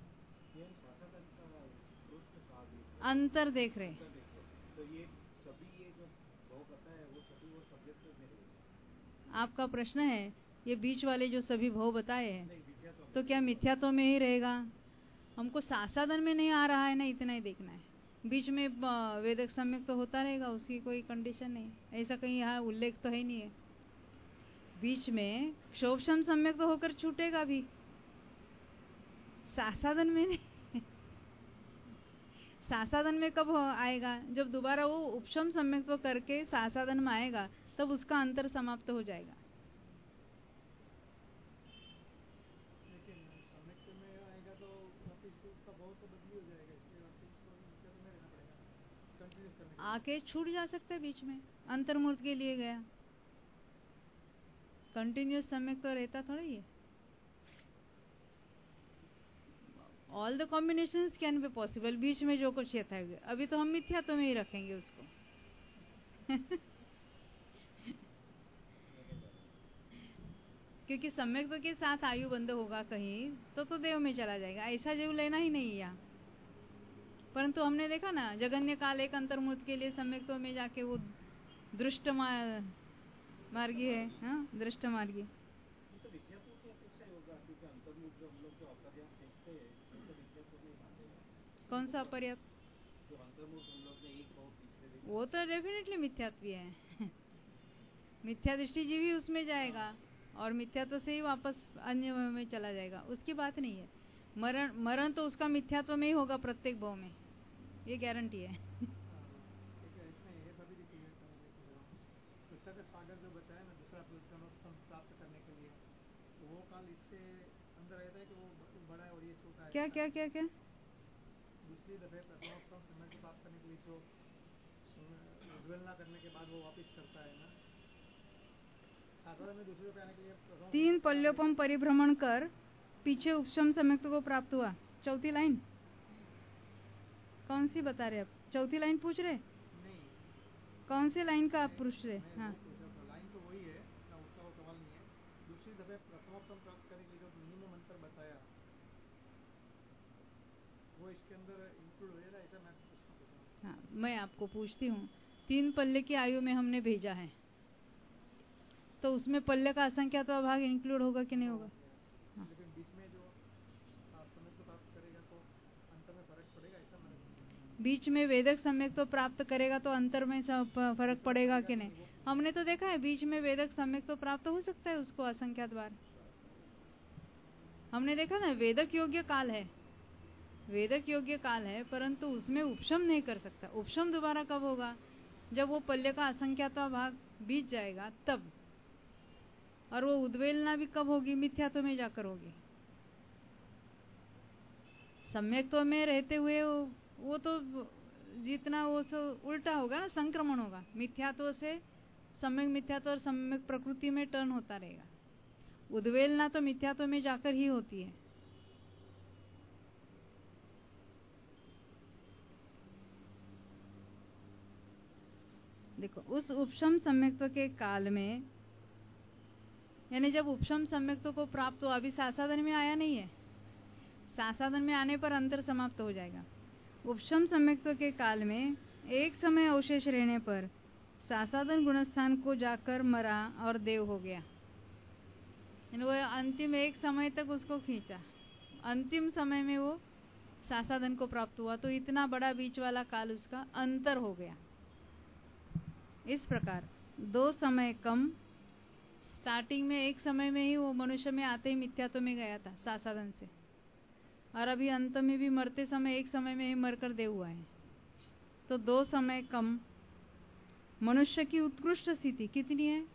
अंतर देख रहे। तो ये सभी ये जो भोग होता है वो सभी वो सब्जेक्ट नहीं। आपका प्रश्न है ये बीच वाले जो सभी भव बताए हैं तो क्या मिथ्यात्व में ही रहेगा? हमको सासाधन में नहीं आ रहा है ना, इतना ही देखना है। बीच में वेदक सम्यक तो होता रहेगा, उसकी कोई कंडीशन नहीं, ऐसा कहीं यहाँ उल्लेख तो है नहीं है। बीच में क्षोभशम सम्यक तो होकर छूटेगा भी, सासाधन में नहीं। सासाधन में कब आएगा? जब दोबारा वो उपशम सम्यक तो करके सासाधन में आएगा, तब उसका अंतर समाप्त हो जाएगा। आके छूट जा सकता है बीच में, अंतर्मूर्त के लिए गया, कंटिन्यूस सम्यक तो रहता थोड़ा ही है। All the combinations can be possible, बीच में जो कुछ था अभी तो हम मिथ्यात्व में ही रखेंगे उसको। क्योंकि सम्यक के साथ आयु बंद होगा कहीं तो देव में चला जाएगा, ऐसा जीव लेना ही नहीं यहाँ। परंतु हमने देखा ना, जगन्य काल एक अंतर्मूर्त के लिए सम्यक में जाके वो दृष्ट मार्गी है। हाँ, दृष्ट मार्गी। कौन सा अपर्याप्त? वो तो डेफिनेटली मिथ्यात्व है। मिथ्या दृष्टि जीवी उसमें जाएगा और मिथ्यात्व से ही वापस अन्य में चला जाएगा, उसकी बात नहीं है। मरण तो उसका मिथ्यात्व में ही होगा प्रत्येक भाव में, ये गारंटी है। सागर जो बताया ना दूसरा प्राप्त करने के लिए, वो काल इससे अंदर रहता है कि वो बड़ा है और ये छोटा है। क्या क्या क्या क्या? दूसरी दफे प्रथमोत्तम समय को प्राप्त करने के लिए जो उद्वेलना करने के बाद वो वापस करता है ना, साधारण में दूसरी दफे आने के लिए 3 पल्योपम परिभ्रमण कर पीछे उपशम सम्यक्त को प्राप्त हुआ। चौथी लाइन कौन सी बता रहे? आप चौथी लाइन पूछ रहे? नहीं, कौन सी लाइन का आप पूछ रहे? हाँ, लाइन तो वही है ना, उसका वो सवाल नहीं है। दूसरी दफे प्रथमोत्तम प्राप्त करने के लिए जो मिनिमम अंतर बताया वो इसके अंदर इंक्लूड होएगा, ऐसा मैं पूछना। हाँ, मैं आपको पूछती हूँ, 3 पल्ले की आयु में हमने भेजा है तो उसमें पल्ले का असंख्यात भाग इंक्लूड होगा कि नहीं होगा? लेकिन बीच में जो बीच में वेदक सम्यक तो प्राप्त करेगा तो अंतर में फर्क पड़ेगा कि नहीं? हमने तो देखा है बीच में वेदक सम्यक तो प्राप्त हो सकता है उसको असंख्यात बार। हमने देखा ना, वेदक योग्य काल है, वेदक योग्य काल है, परंतु उसमें उपशम नहीं कर सकता। उपशम दोबारा कब होगा? जब वो पल्य का असंख्याता भाग बीत जाएगा तब। और वो उद्वेलना भी कब होगी? मिथ्यात्व में जाकर होगी। सम्यक्त्व में रहते हुए वो तो जितना वो उल्टा होगा ना, संक्रमण होगा। मिथ्यात्व से सम्यक मिथ्यात्व और सम्यक प्रकृति में टर्न होता रहेगा। उद्वेलना तो मिथ्यात्व में जाकर ही होती है। देखो, उस उपशम सम्यक्त्व के काल में, यानी जब उपशम सम्यक्त्व को प्राप्त हो, अभी सासाधन में आया नहीं है, सासाधन में आने पर अंतर समाप्त हो जाएगा। उपशम सम्यक्त्व के काल में एक समय अवशेष रहने पर सासाधन गुणस्थान को जाकर मरा और देव हो गया। वो अंतिम एक समय तक उसको खींचा, अंतिम समय में वो सासाधन को प्राप्त हुआ, तो इतना बड़ा बीच वाला काल उसका अंतर हो गया। इस प्रकार दो समय कम, स्टार्टिंग में एक समय में ही वो मनुष्य में आते ही मिथ्यात्व में गया था सासाधन से, और अभी अंत में भी मरते समय एक समय में ही मरकर देव हुआ है। तो दो समय कम। मनुष्य की उत्कृष्ट स्थिति कितनी है?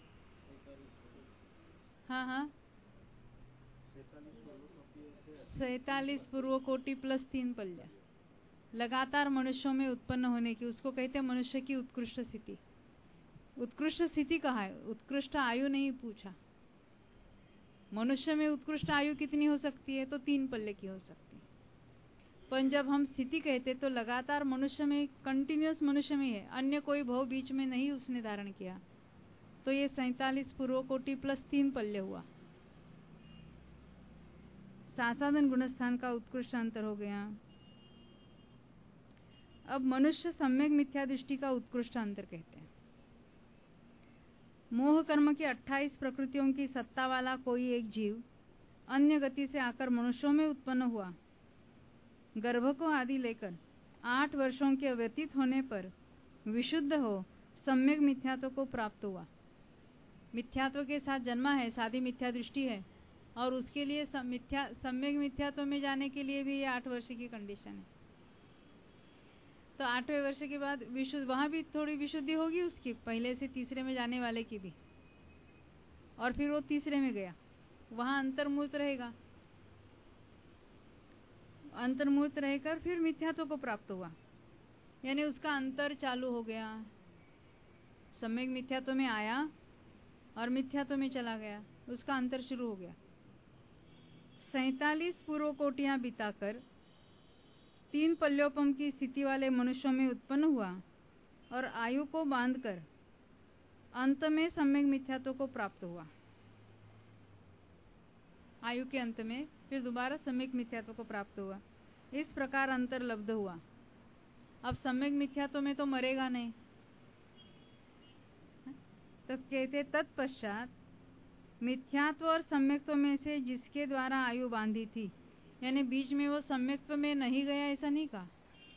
हाँ, 47 पूर्व कोटि प्लस 3 पल्य लगातार मनुष्यों में उत्पन्न होने की, उसको कहते हैं मनुष्य की उत्कृष्ट स्थिति। उत्कृष्ट स्थिति कहाँ है? उत्कृष्ट आयु नहीं पूछा। मनुष्य में उत्कृष्ट आयु कितनी हो सकती है? तो 3 पल्य की हो सकती है। पर जब हम स्थिति कहते तो लगातार मनुष्य में, कंटिन्यूअस मनुष्य में है, अन्य कोई भव बीच में नहीं उसने धारण किया, तो ये 47 पूर्व कोटि प्लस 3 पल्य हुआ। सासाधन गुणस्थान का उत्कृष्ट अंतर हो गया। अब मनुष्य सम्यक मिथ्या दृष्टि का उत्कृष्ट अंतर कहते हैं। मोह कर्म की 28 प्रकृतियों की सत्ता वाला कोई एक जीव अन्य गति से आकर मनुष्यों में उत्पन्न हुआ, गर्भ को आदि लेकर 8 वर्षों के व्यतीत होने पर विशुद्ध हो सम्यक मिथ्यात्व को प्राप्त हुआ। मिथ्यात्व के साथ जन्मा है, सादी मिथ्या दृष्टि है, और उसके लिए सम्यक मिथ्यात्व में जाने के लिए भी ये 8 वर्ष की कंडीशन है। तो 8वें वर्ष के बाद विशुद्ध, वहां भी थोड़ी विशुद्धि होगी उसकी, पहले से तीसरे में जाने वाले की भी, और फिर वो तीसरे में गया, वहां अंतर्मूर्त रहेगा, अंतर्मूर्त रहकर फिर मिथ्यात्व को प्राप्त हुआ, यानी उसका अंतर चालू हो गया। सम्यक मिथ्यात्व में आया और मिथ्यात्व में चला गया, उसका अंतर शुरू हो गया। 47 पूर्व कोटियां बिताकर 3 पल्योपम की स्थिति वाले मनुष्यों में उत्पन्न हुआ और आयु को बांधकर अंत में सम्यक मिथ्यात्व को प्राप्त हुआ। आयु के अंत में फिर दोबारा सम्यक मिथ्यात्व को प्राप्त हुआ। इस प्रकार अंतर लब्ध हुआ। अब सम्यक मिथ्यात्व में तो मरेगा नहीं, तो कहते तत्पश्चात मिथ्यात्व और सम्यक्त्व में से जिसके द्वारा आयु बांधी थी, यानी बीच में वो सम्यक्त्व में नहीं गया ऐसा नहीं कहा,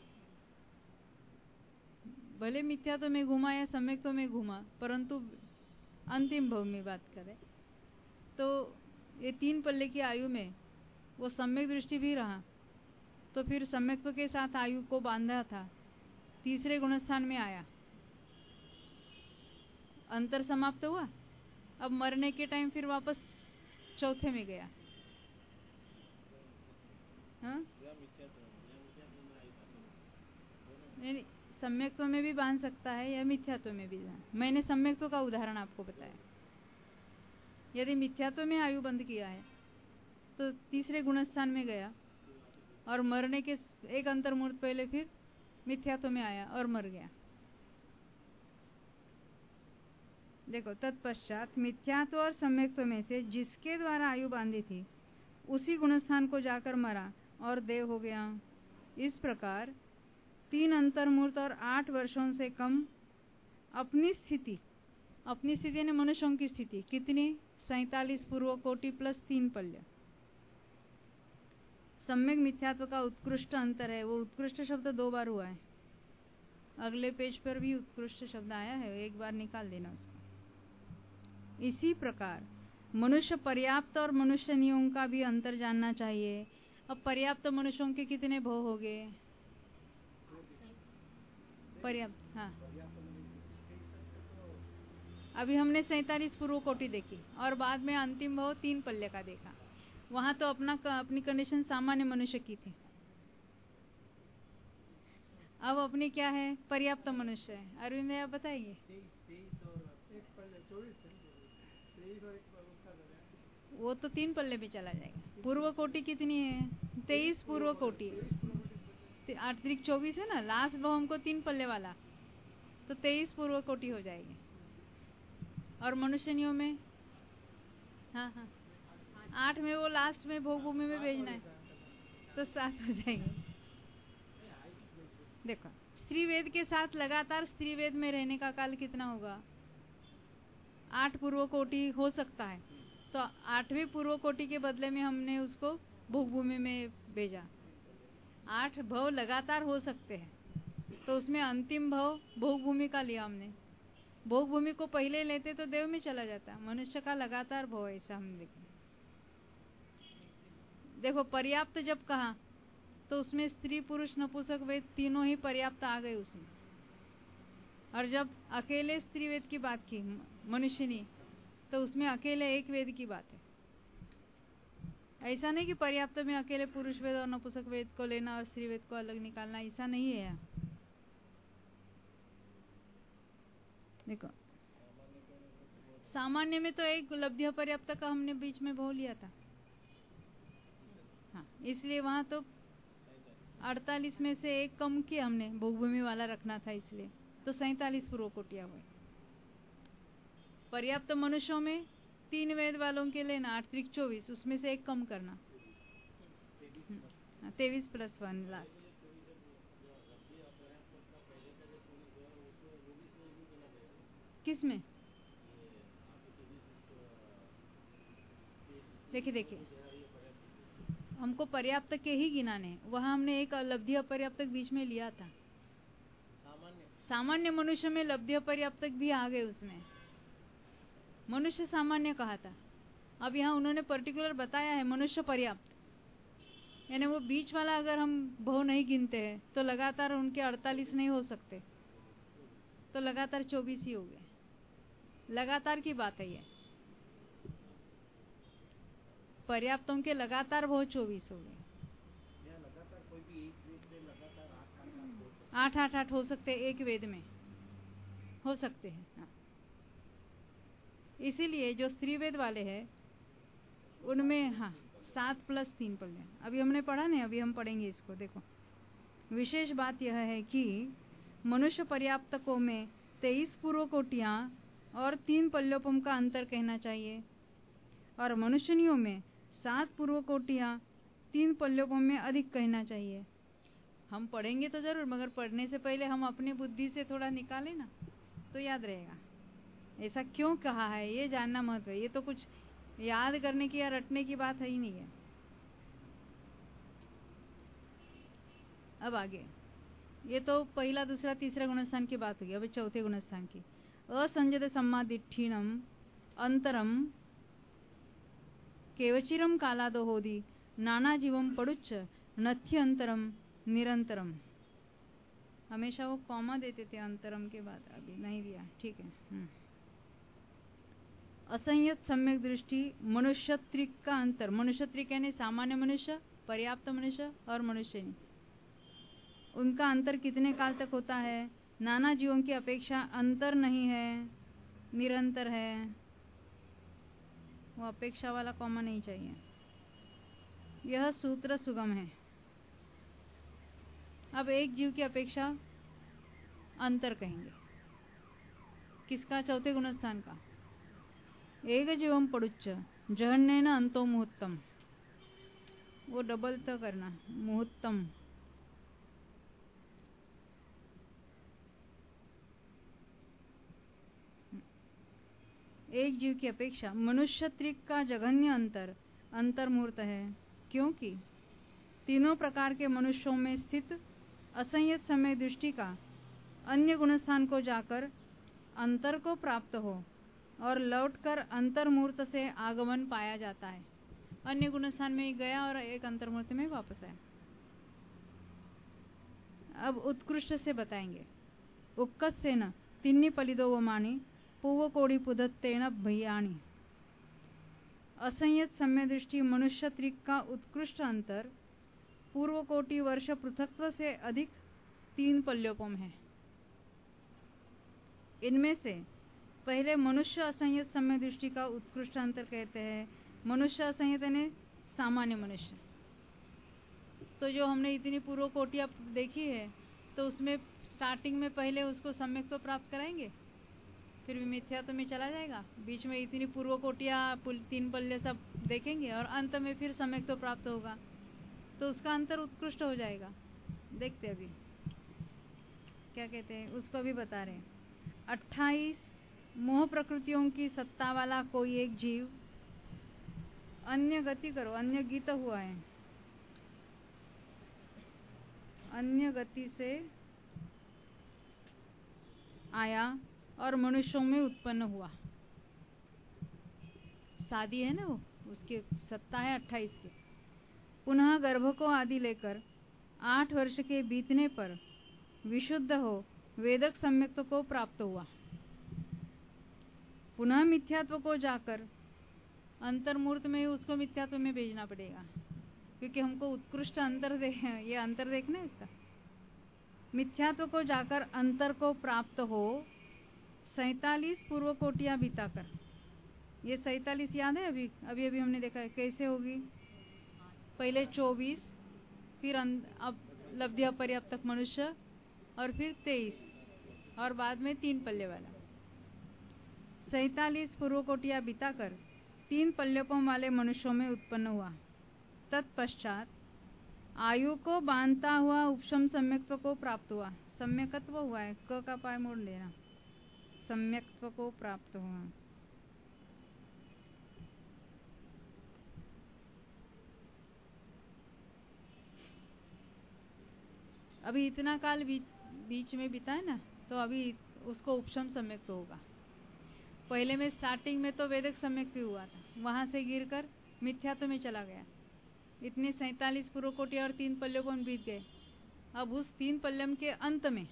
भले मिथ्यात्व में घूमा या सम्यक्त्व में घूमा, परंतु अंतिम भव में बात करें तो ये 3 पल्ले की आयु में वो सम्यक दृष्टि भी रहा, तो फिर सम्यक्त्व के साथ आयु को बांधा था, तीसरे गुणस्थान में आया, अंतर समाप्त हुआ। अब मरने के टाइम फिर वापस चौथे में गया। हाँ, नहीं, सम्यक्त्व में भी बांध सकता है या मिथ्यात्व में भी। मैंने सम्यक्त्व का उदाहरण आपको बताया। यदि मिथ्यात्व में आयु बंद किया है तो तीसरे गुणस्थान में गया और मरने के एक अंतर्मुहूर्त पहले फिर मिथ्यात्व में आया और मर गया। देखो, तत्पश्चात मिथ्यात्व और सम्यक्त्व में से जिसके द्वारा आयु बांधी थी उसी गुणस्थान को जाकर मरा और देव हो गया। इस प्रकार 3 अंतर्मुहूर्त और 8 वर्षों से कम अपनी स्थिति यानी मनुष्यों की स्थिति कितनी? 47 पूर्व कोटि प्लस 3 पल्य, सम्यक मिथ्यात्व का उत्कृष्ट अंतर है। वो उत्कृष्ट शब्द 2 बार हुआ है, अगले पेज पर भी उत्कृष्ट शब्द आया है, एक बार निकाल देना उसको। इसी प्रकार मनुष्य पर्याप्त और मनुष्य नियम का भी अंतर जानना चाहिए। अब पर्याप्त मनुष्यों के कितने भव हो गए? पर्याप्त, हाँ। अभी हमने 47 पूर्व कोटि देखी और बाद में अंतिम भव 3 पल्ले का देखा। वहां तो अपनी कंडीशन सामान्य मनुष्य की थी। अब अपनी क्या है? पर्याप्त मनुष्य है। अरविंद आप बताइए। 23 और 1 पल्ले 24 है। 23 और 1 उसका वो तो 3 पल्ले में चला जाएगा। पूर्व कोटि कितनी है? 23 पूर्व कोटि, 8 24 है ना। लास्ट भव हमको 3 पल्ले वाला, तो 23 पूर्व कोटि हो जाएगी। और मनुष्यनियों में, हाँ हाँ, 8 में वो लास्ट में भोग भूमि में भेजना है, तो 7 हो जाएंगे। देखो, स्त्री वेद के साथ लगातार स्त्री वेद में रहने का काल कितना होगा? 8 पूर्व कोटि हो सकता है। तो 8वीं पूर्व कोटि के बदले में हमने उसको भोग भूमि में भेजा। 8 भव लगातार हो सकते हैं, तो उसमें अंतिम भव भोग भूमि का लिया हमने। भोग भूमि को पहले लेते तो देव में चला जाता। मनुष्य का लगातार भव, ऐसा हम देखें। देखो, पर्याप्त जब कहा तो उसमें स्त्री पुरुष नपुंसक वेद तीनों ही पर्याप्त आ गए उसमें। और जब अकेले स्त्री वेद की बात की मनुष्यनी, तो उसमें अकेले एक वेद की बात है। ऐसा नहीं कि पर्याप्त में अकेले पुरुष वेद और नपुंसक वेद को लेना और स्त्री वेद को अलग निकालना, ऐसा नहीं है। देखो, सामान्य में तो एक लब्ध्य पर्याप्त का हमने बीच में भव लिया था, हाँ, इसलिए वहां तो 48 में से एक कम किया हमने, भोगभूमि वाला रखना था, इसलिए तो 47 पूर्व कोटियां हुए। पर्याप्त मनुष्यों में 3 वेद वालों के लेना, 8 त्रिक 24, उसमें से एक कम करना, 23 + 1 लास्ट। किस में? देखिए, हमको पर्याप्त के ही गिनाने, वहां हमने एक लब्धि अपर्याप्तक बीच में लिया था। सामान्य मनुष्य में लब्धि अपर्याप्तक भी आ गए उसमें। मनुष्य सामान्य कहा था, अब यहाँ उन्होंने पर्टिकुलर बताया है मनुष्य पर्याप्त, यानी वो बीच वाला अगर हम भव नहीं गिनते हैं तो लगातार उनके 48 नहीं हो सकते, तो लगातार 24 ही हो गए। लगातार की बात है ये, पर्याप्तों के लगातार भव 24 हो गए। 8 हो सकते, एक वेद में हो सकते हैं, हाँ। इसीलिए जो स्त्री वेद वाले हैं उनमें, हाँ, 7 + 3 पल्ले। अभी हमने पढ़ा नहीं, अभी हम पढ़ेंगे इसको। देखो, विशेष बात यह है कि मनुष्य पर्याप्तकों में 23 पूर्व कोटियां और 3 पल्योपम का अंतर कहना चाहिए, और मनुष्यनियों में 7 पूर्व कोटियां 3 पल्योपम में अधिक कहना चाहिए। हम पढ़ेंगे तो जरूर, मगर पढ़ने से पहले हम अपनी बुद्धि से थोड़ा निकालें ना, तो याद रहेगा। ऐसा क्यों कहा है ये जानना महत्व है। ये तो कुछ याद करने की या रटने की बात है ही नहीं है। अब आगे, ये तो पहला दूसरा तीसरा गुणस्थान की बात होगी। अब चौथे गुणस्थान की, असंजत सम्मादिठीनम अंतरम केवचिरम कालादो होदी नाना जीवम पड़ुच्च नथ्य अंतरम निरंतरम। हमेशा वो कॉमा देते थे अंतरम के बाद, अभी नहीं दिया, ठीक है। असंयत सम्यक दृष्टि मनुष्यत्रिक का अंतर, मनुष्यत्रिक यानी सामान्य मनुष्य, पर्याप्त मनुष्य और मनुष्यनी, उनका अंतर कितने काल तक होता है? नाना जीवों की अपेक्षा अंतर नहीं है, निरंतर है। वो अपेक्षा वाला कॉमा नहीं चाहिए। यह सूत्र सुगम है। अब एक जीव की अपेक्षा अंतर कहेंगे, किसका? चौथे गुणस्थान का। एक जीवम पड़ुच्च जहन्नेन अंतो मुहूर्तम, वो डबल तो करना, मुहूर्तम। एक जीव की अपेक्षा मनुष्य त्रिक का जघन्य अंतर अंतर्मुहूर्त है, क्योंकि तीनों प्रकार के मनुष्यों में स्थित असंयत समय दृष्टि का अन्य गुणस्थान को जाकर अंतर को प्राप्त हो और लौटकर अंतर्मूर्त से आगमन पाया जाता है। अन्य गुणस्थान में गया और एक अंतर्मूर्त में वापस आया। अब उत्कृष्ट से बताएंगे। उक्कस्सेन तिन्नी पलिदोवमानी पूव कोड़ी पुदत्तेन भयाणी। असंयत सम्य दृष्टि मनुष्य त्रिक का उत्कृष्ट अंतर पूर्व कोटि वर्ष पृथक्त्व से अधिक 3 पल्योपम है। इनमें से पहले मनुष्य असंयत सम्य दृष्टि का उत्कृष्ट अंतर कहते हैं। मनुष्य असंयत यानी सामान्य मनुष्य। तो जो हमने इतनी पूर्व कोटियां देखी है, तो उसमें स्टार्टिंग में पहले उसको सम्यक तो प्राप्त कराएंगे, फिर भी मिथ्या तो में चला जाएगा। बीच में इतनी पूर्व कोटियां 3 पल्ले सब देखेंगे और अंत में फिर सम्यक तो प्राप्त होगा, तो उसका अंतर उत्कृष्ट हो जाएगा। देखते अभी क्या कहते हैं, उसको अभी बता रहे हैं। 28 मोह प्रकृतियों की सत्ता वाला कोई एक जीव अन्य गति करो, अन्य गीत हुआ है, अन्य गति से आया और मनुष्यों में उत्पन्न हुआ। शादी है ना, वो उसकी सत्ता है 28 की। पुनः गर्भ को आदि लेकर 8 वर्ष के बीतने पर विशुद्ध हो वेदक सम्यक्त्व को प्राप्त हुआ। पुनः मिथ्यात्व को जाकर अंतर्मूर्त में उसको मिथ्यात्व में भेजना पड़ेगा, क्योंकि हमको उत्कृष्ट अंतर ये अंतर देखना है इसका। मिथ्यात्व को जाकर अंतर को प्राप्त हो 47 पूर्व कोटियां बिताकर। ये 47 याद है? अभी हमने देखा है कैसे होगी। पहले 24, फिर अब लब्धि अपर्याप्तक मनुष्य, और फिर 23, और बाद में 3 पल्ले वाला। 47 पूर्व कोटियां बिताकर 3 पल्योपम वाले मनुष्यों में उत्पन्न हुआ। तत्पश्चात आयु को बांधता हुआ उपशम सम्यक्त्व को प्राप्त हुआ। सम्यकत्व हुआ है, क का पाय मोड़ देना। सम्यक्त्व को प्राप्त हुआ। अभी इतना काल बीच में बिता है ना, तो अभी उसको उपशम सम्यक्त्व होगा। पहले में स्टार्टिंग में तो वेदक सम्यक्त्व हुआ था, वहां से गिरकर मिथ्यात्व में चला गया। इतने 47 पूर्व कोटि और 3 पल्योपम बीत गए। अब उस 3 पल्यम के अंत में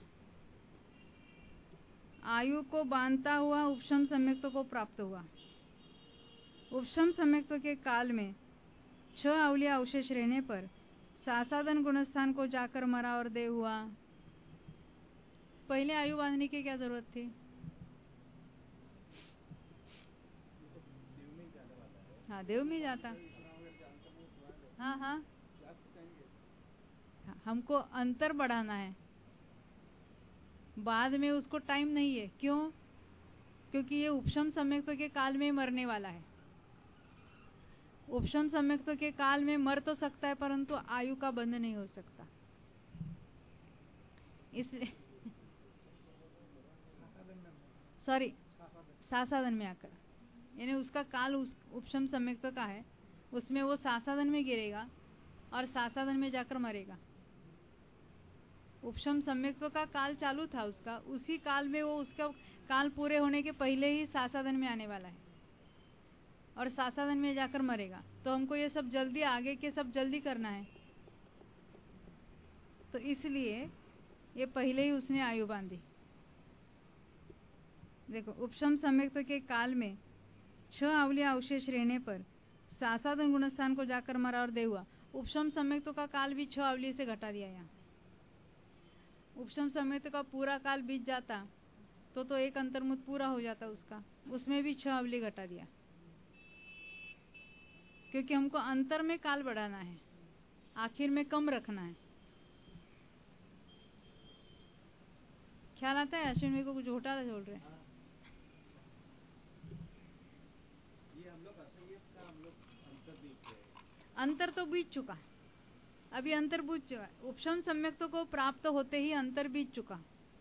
आयु को बांधता हुआ उपशम सम्यक्त्व को प्राप्त हुआ। उपशम सम्यक्त्व के काल में 6 अवलिया अवशेष रहने पर सासादन गुणस्थान को जाकर मरा और देव हुआ। पहले आयु बांधने की क्या जरूरत थी? हाँ, देव में जाता। हाँ, हमको अंतर बढ़ाना है, बाद में उसको टाइम नहीं है। क्यों? क्योंकि ये उपशम सम्यक्त्व के काल में मरने वाला है। उपशम सम्यक्त्व के काल में मर तो सकता है, परंतु आयु का बंध नहीं हो सकता। इसलिए सासादन में आकर, यानी उसका काल उस उपशम सम्यक्त्व का है, उसमें वो सासादन में गिरेगा और सासादन में जाकर मरेगा। उपशम सम्यक्त्व का काल चालू था उसका, उसी काल में वो उसका काल पूरे होने के पहले ही सासादन में आने वाला है और सासादन में जाकर मरेगा। तो हमको ये सब जल्दी, आगे के सब जल्दी करना है, तो इसलिए ये पहले ही उसने आयु बांधी। देखो, उपशम सम्यक्त्व के काल में 6 अवलिया अवशेष रहने पर सासादन गुणस्थान को जाकर मरा और देव हुआ। उपशम सम्यक्त्व का काल भी 6 अवलिया से घटा दिया। यहाँ उपशम सम्यक्त्व का पूरा काल बीत जाता तो एक अंतर्मुत पूरा हो जाता उसका, उसमें भी 6 अवलिया घटा दिया, क्योंकि हमको अंतर में काल बढ़ाना है, आखिर में कम रखना है। ख्याल आता है? अश्विन मेरे को कुछ घोटाला बोल रहे हैं। अंतर तो बीत चुका, अभी अंतर बीत चुका। उपशम सम्यक्त्व को प्राप्त होते ही अंतर बीत चुका।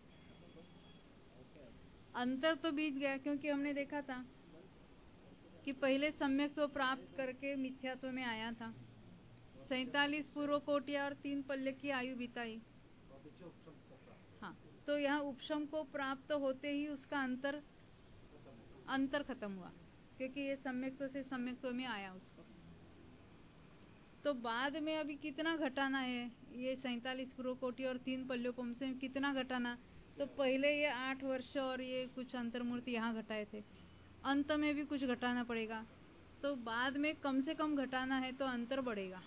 अंतर तो बीत गया, क्योंकि हमने देखा था कि पहले सम्यक्त्व प्राप्त करके मिथ्यात्व में आया था। 47 पूर्व कोटिया और 3 पल्ले की आयु बिताई। हाँ, तो यहाँ उपशम को प्राप्त होते ही उसका अंतर खत्म हुआ, क्योंकि ये सम्यक्त्व से सम्यक्त्व में आया उसको। तो बाद में अभी कितना घटाना है, ये 47 पूर्व कोटि और 3 पल्योपम से कितना घटाना? तो पहले ये 8 वर्ष और ये कुछ अंतर्मूर्ति यहाँ घटाए थे, अंत में भी कुछ घटाना पड़ेगा। तो बाद में कम से कम घटाना है तो अंतर बढ़ेगा।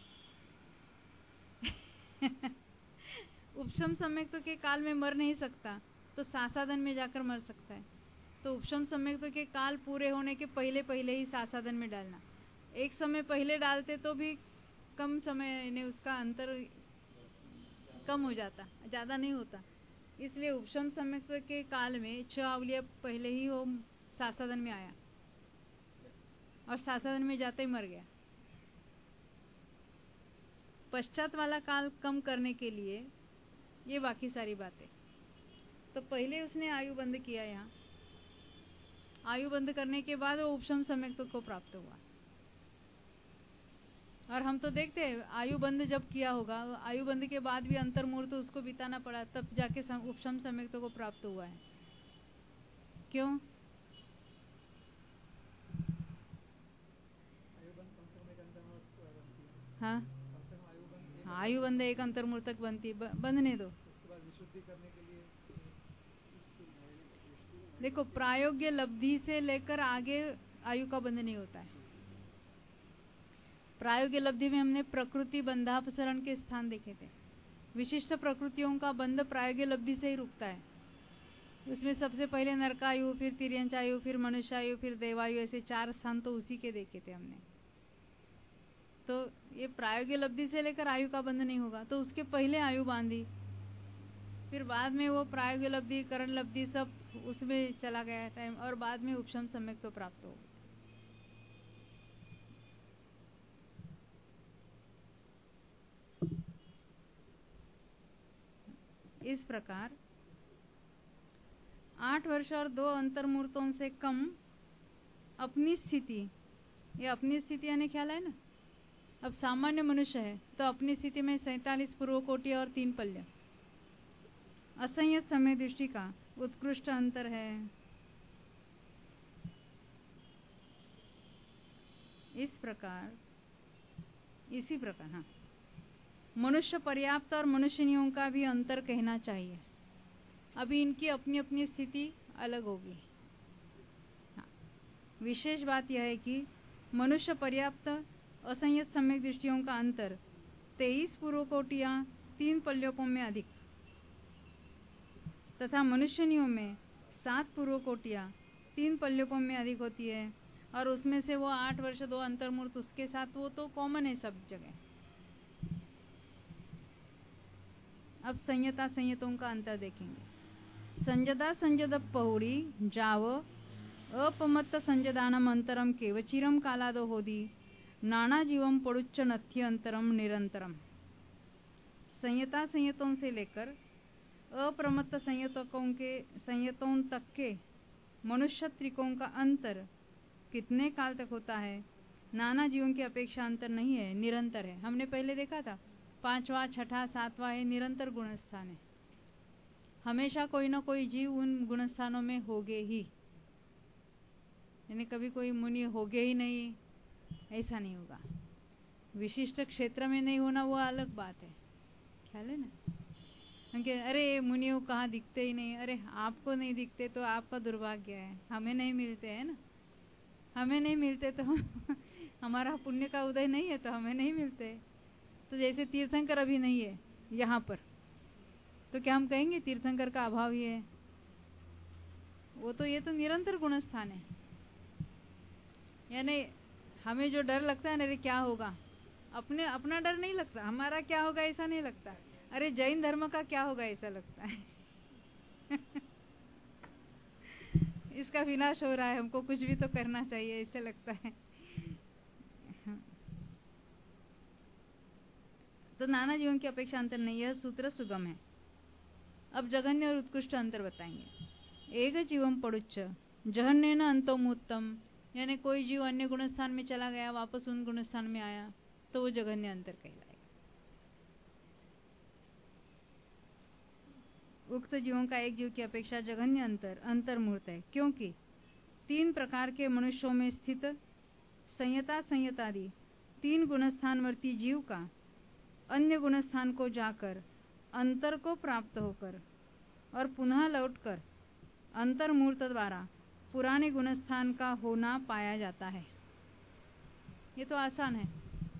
उपशम सम्यक्त्व के काल में मर नहीं सकता, तो सासादन में जाकर मर सकता है। तो उपशम सम्यक्त्व के काल पूरे होने के पहले पहले ही सासादन में डालना। एक समय पहले डालते तो भी कम समय ने उसका अंतर कम हो जाता, ज्यादा नहीं होता। इसलिए उपशम सम्यक्त्व के काल में 6 अवलिया पहले ही वो सासादन में आया और सासादन में जाते ही मर गया। पश्चात वाला काल कम करने के लिए ये बाकी सारी बातें। तो पहले उसने आयु बंद किया, यहाँ आयु बंद करने के बाद वो उपशम सम्यक्त्व को प्राप्त हुआ। और हम तो देखते हैं आयु बंद जब किया होगा, आयु बंद के बाद भी अंतर्मूर्त उसको बिताना पड़ा, तब जाके उपशम सम्यक्त्व को प्राप्त हुआ है। क्यों? हाँ, आयु बंद एक अंतर्मूर्तक बनती, बंधने दो। विशुद्धि करने के लिए देखो, प्रायोग्य लब्धि से लेकर आगे आयु का बंध नहीं होता है। प्रायोग्य लब्धि में हमने प्रकृति बंधापसरण के स्थान देखे थे। विशिष्ट प्रकृतियों का बंध प्रायोग्य लब्धि से ही रुकता है। उसमें सबसे पहले नरकायु, फिर तिर्यंचायु, फिर मनुष्यायु, फिर देवायु, ऐसे 4 स्थान तो उसी के देखे थे हमने। तो ये प्रायोगिक लब्धि से लेकर आयु का बंध नहीं होगा, तो उसके पहले आयु बांधी, फिर बाद में वो प्रायोगिक लब्धि, करण लब्धि सब उसमें चला गया टाइम, और बाद में उपशम सम्यक्त्व प्राप्त हो। इस प्रकार 8 वर्ष और 2 अंतर्मूर्तों से कम अपनी स्थिति, ये अपनी स्थिति यानी ख्याल है ना। अब सामान्य मनुष्य है तो अपनी स्थिति में 47 पूर्व कोटि और 3 पल्य असंयत समय दृष्टि का उत्कृष्ट अंतर है। इसी प्रकार हाँ, मनुष्य पर्याप्त और मनुष्यनियों का भी अंतर कहना चाहिए। अभी इनकी अपनी अपनी स्थिति अलग होगी। हाँ, विशेष बात यह है कि मनुष्य पर्याप्त असंयत सम्यक दृष्टियों का अंतर 23 पूर्व कोटियां 3 पल्योपम में अधिक, तथा मनुष्यनियों में 7 पूर्व कोटियां 3 पल्योपम में अधिक होती है। और उसमें से वो 8 वर्ष 2 अंतर्मूर्त उसके साथ, वो तो कॉमन है सब जगह। अब संयता संयतों का अंतर देखेंगे। संजदा संजद पहुड़ी जाव अपमत्त संजदानम अंतरम केवचिरम कालादो होदी नाना जीवम पड़ुच्च नथ्य अंतरम निरंतरम। संयता संयतों से लेकर अप्रमत्त संयतों तक के मनुष्य त्रिकों का अंतर कितने काल तक होता है? नाना जीवों की अपेक्षा अंतर नहीं है, निरंतर है। हमने पहले देखा था 5वां 6ठा 7वां है, निरंतर गुणस्थान है। हमेशा कोई ना कोई जीव उन गुणस्थानों में होगे ही, यानी कभी कोई मुनि होगे ही नहीं, ऐसा नहीं होगा। विशिष्ट क्षेत्र में नहीं होना वो अलग बात है, ख्याल है ना। क्योंकि अरे मुनियों कहाँ दिखते ही नहीं, अरे आपको नहीं दिखते तो आपका दुर्भाग्य है, हमें नहीं मिलते है ना। हमें नहीं मिलते तो हमारा पुण्य का उदय नहीं है तो हमें नहीं मिलते। तो जैसे तीर्थंकर अभी नहीं है यहाँ पर, तो क्या हम कहेंगे तीर्थंकर का अभाव ही है? वो तो, ये तो निरंतर गुणस्थान है। यानी हमें जो डर लगता है ना, अरे क्या होगा, अपना डर नहीं लगता, हमारा क्या होगा ऐसा नहीं लगता, अरे जैन धर्म का क्या होगा ऐसा लगता है। इसका विनाश हो रहा है, हमको कुछ भी तो करना चाहिए ऐसे लगता है। तो नाना जीवन की अपेक्षा अंतर नहीं, यह सूत्र सुगम है। अब जघन्य और उत्कृष्ट अंतर बताएंगे। एक जीवम पड़ुच्च जहन्य न अंतोमुत्तम, यानी कोई जीव अन्य गुणस्थान में चला गया, वापस उन गुणस्थान में आया, तो वो जघन्य अंतर कहलाएगा। उक्त जीवों का एक जीव की अपेक्षा जघन्य अंतर अंतर्मूर्त है, क्योंकि 3 प्रकार के मनुष्यों में स्थित संयता संयतादि 3 गुणस्थानवर्ती जीव का अन्य गुणस्थान को जाकर अंतर को प्राप्त होकर और पुनः लौटकर अंतर्मूर्त द्वारा पुराने गुणस्थान का होना पाया जाता है। ये तो आसान है।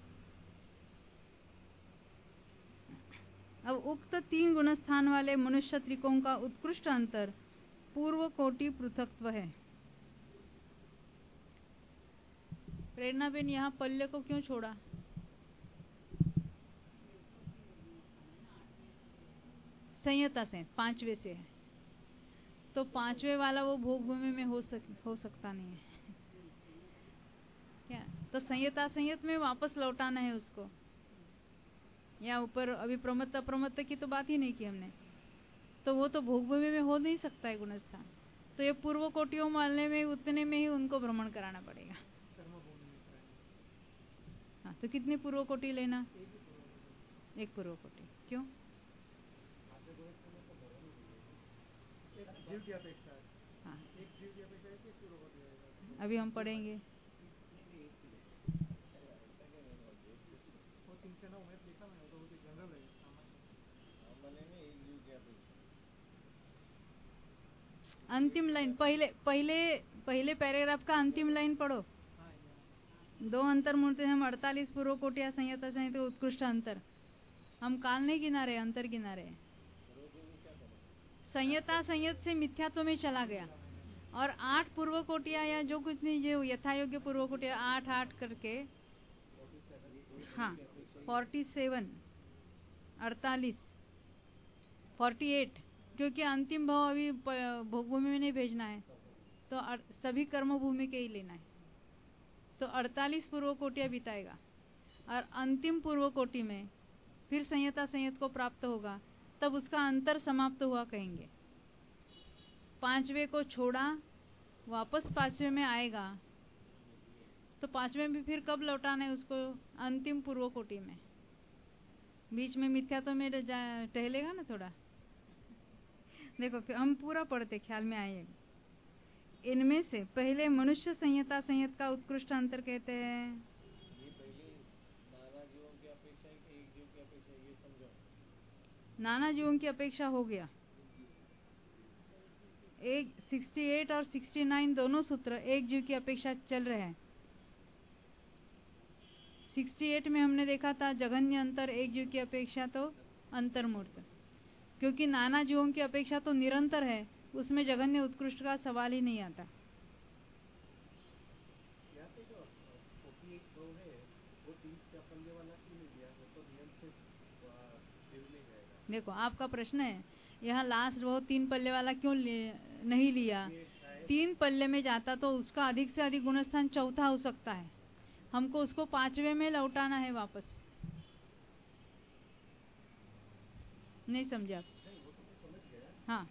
अब उक्त 3 गुणस्थान वाले मनुष्य त्रिकोण का उत्कृष्ट अंतर पूर्व कोटि पृथक्त्व है। प्रेरणा बेन यहाँ पल्ले को क्यों छोड़ा? संयता से 5वें से है, तो 5वें वाला वो भोग भूमि में हो सकता नहीं है क्या? तो संयता संयत में वापस लौटाना है उसको। या ऊपर अभी प्रमत्त अप्रमत्त की तो बात ही नहीं की हमने, तो वो तो भोग भूमि में हो नहीं सकता है गुणस्थान। तो ये पूर्व कोटियों वाले में उतने में ही उनको भ्रमण कराना पड़ेगा। हाँ, तो कितनी पूर्व कोटि लेना? एक पूर्व कोटि। क्यों? जीव की अपेक्षा। हाँ, एक जीव की अपेक्षा एक पूर्व कोटि। अभी हम पढ़ेंगे। वो 309 में लिखा मैं, तो वो जनरल है, सामान्य में एक जीव की अपेक्षा। अंतिम लाइन पहले पैराग्राफ का अंतिम लाइन पढ़ो। 2 अंतर्मूर्ति हम 48 पूर्व कोटिया संयता संयत उत्कृष्ट अंतर। हम काल नहीं गिना रहे, अंतर गिना रहे। संयता संयत से मिथ्यात्व में चला गया और 8 पूर्व कोटिया या जो कुछ नहीं, जो यथा योग्य पूर्व कोटिया 8 करके, हाँ 47 48 48, क्योंकि अंतिम भाव अभी भोग भूमि में नहीं भेजना है, तो सभी कर्म भूमि के ही लेना है। तो 48 पूर्व कोटियां बिताएगा और अंतिम पूर्व कोटि में फिर संयता संयत को प्राप्त होगा, तब उसका अंतर समाप्त हुआ कहेंगे। 5वें को छोड़ा, वापस 5वें में आएगा, तो 5वें में फिर कब लौटाना है उसको? अंतिम पूर्व कोटि में। बीच में मिथ्यात्व में टहलेगा ना थोड़ा। देखो फिर हम पूरा पढ़ते, ख्याल में आएगा। इनमें से पहले मनुष्य संयता संयत का उत्कृष्ट अंतर कहते हैं। ये पहले नाना जीवों की अपेक्षा एक जीव की अपेक्षा, ये समझो। नाना जीवों की अपेक्षा हो गया। एक 68 और 69 दोनों सूत्र एक जीव की अपेक्षा चल रहे हैं। 68 में हमने देखा था जघन्य अंतर एक जीव की अपेक्षा तो अंतर्मूर्त, क्योंकि नाना जीवों की अपेक्षा तो निरंतर है, उसमें जघन्य उत्कृष्ट का सवाल ही नहीं आता। यहाँ पे जो एक दो है, वो 3 पल्ले वाला क्यों नहीं दिया? वो तो नियम से देव ले जाएगा। देखो आपका प्रश्न है, यहाँ लास्ट वो 3 पल्ले वाला क्यों नहीं लिया? 3 पल्ले में जाता तो उसका अधिक से अधिक गुणस्थान चौथा हो सकता है, हमको उसको 5वें में लौटाना है वापस। नहीं समझे आप? वो तो समझ गया। हाँ,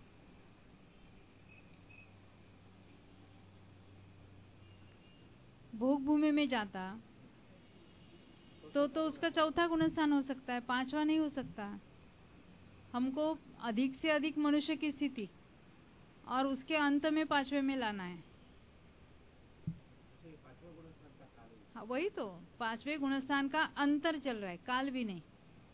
भोग भूमि में जाता तो उसका चौथा गुणस्थान हो सकता है, 5वां नहीं हो सकता। हमको अधिक से अधिक मनुष्य की स्थिति और उसके अंत में 5वें में लाना है। हाँ, वही तो 5वें गुणस्थान का अंतर चल रहा है, काल भी नहीं।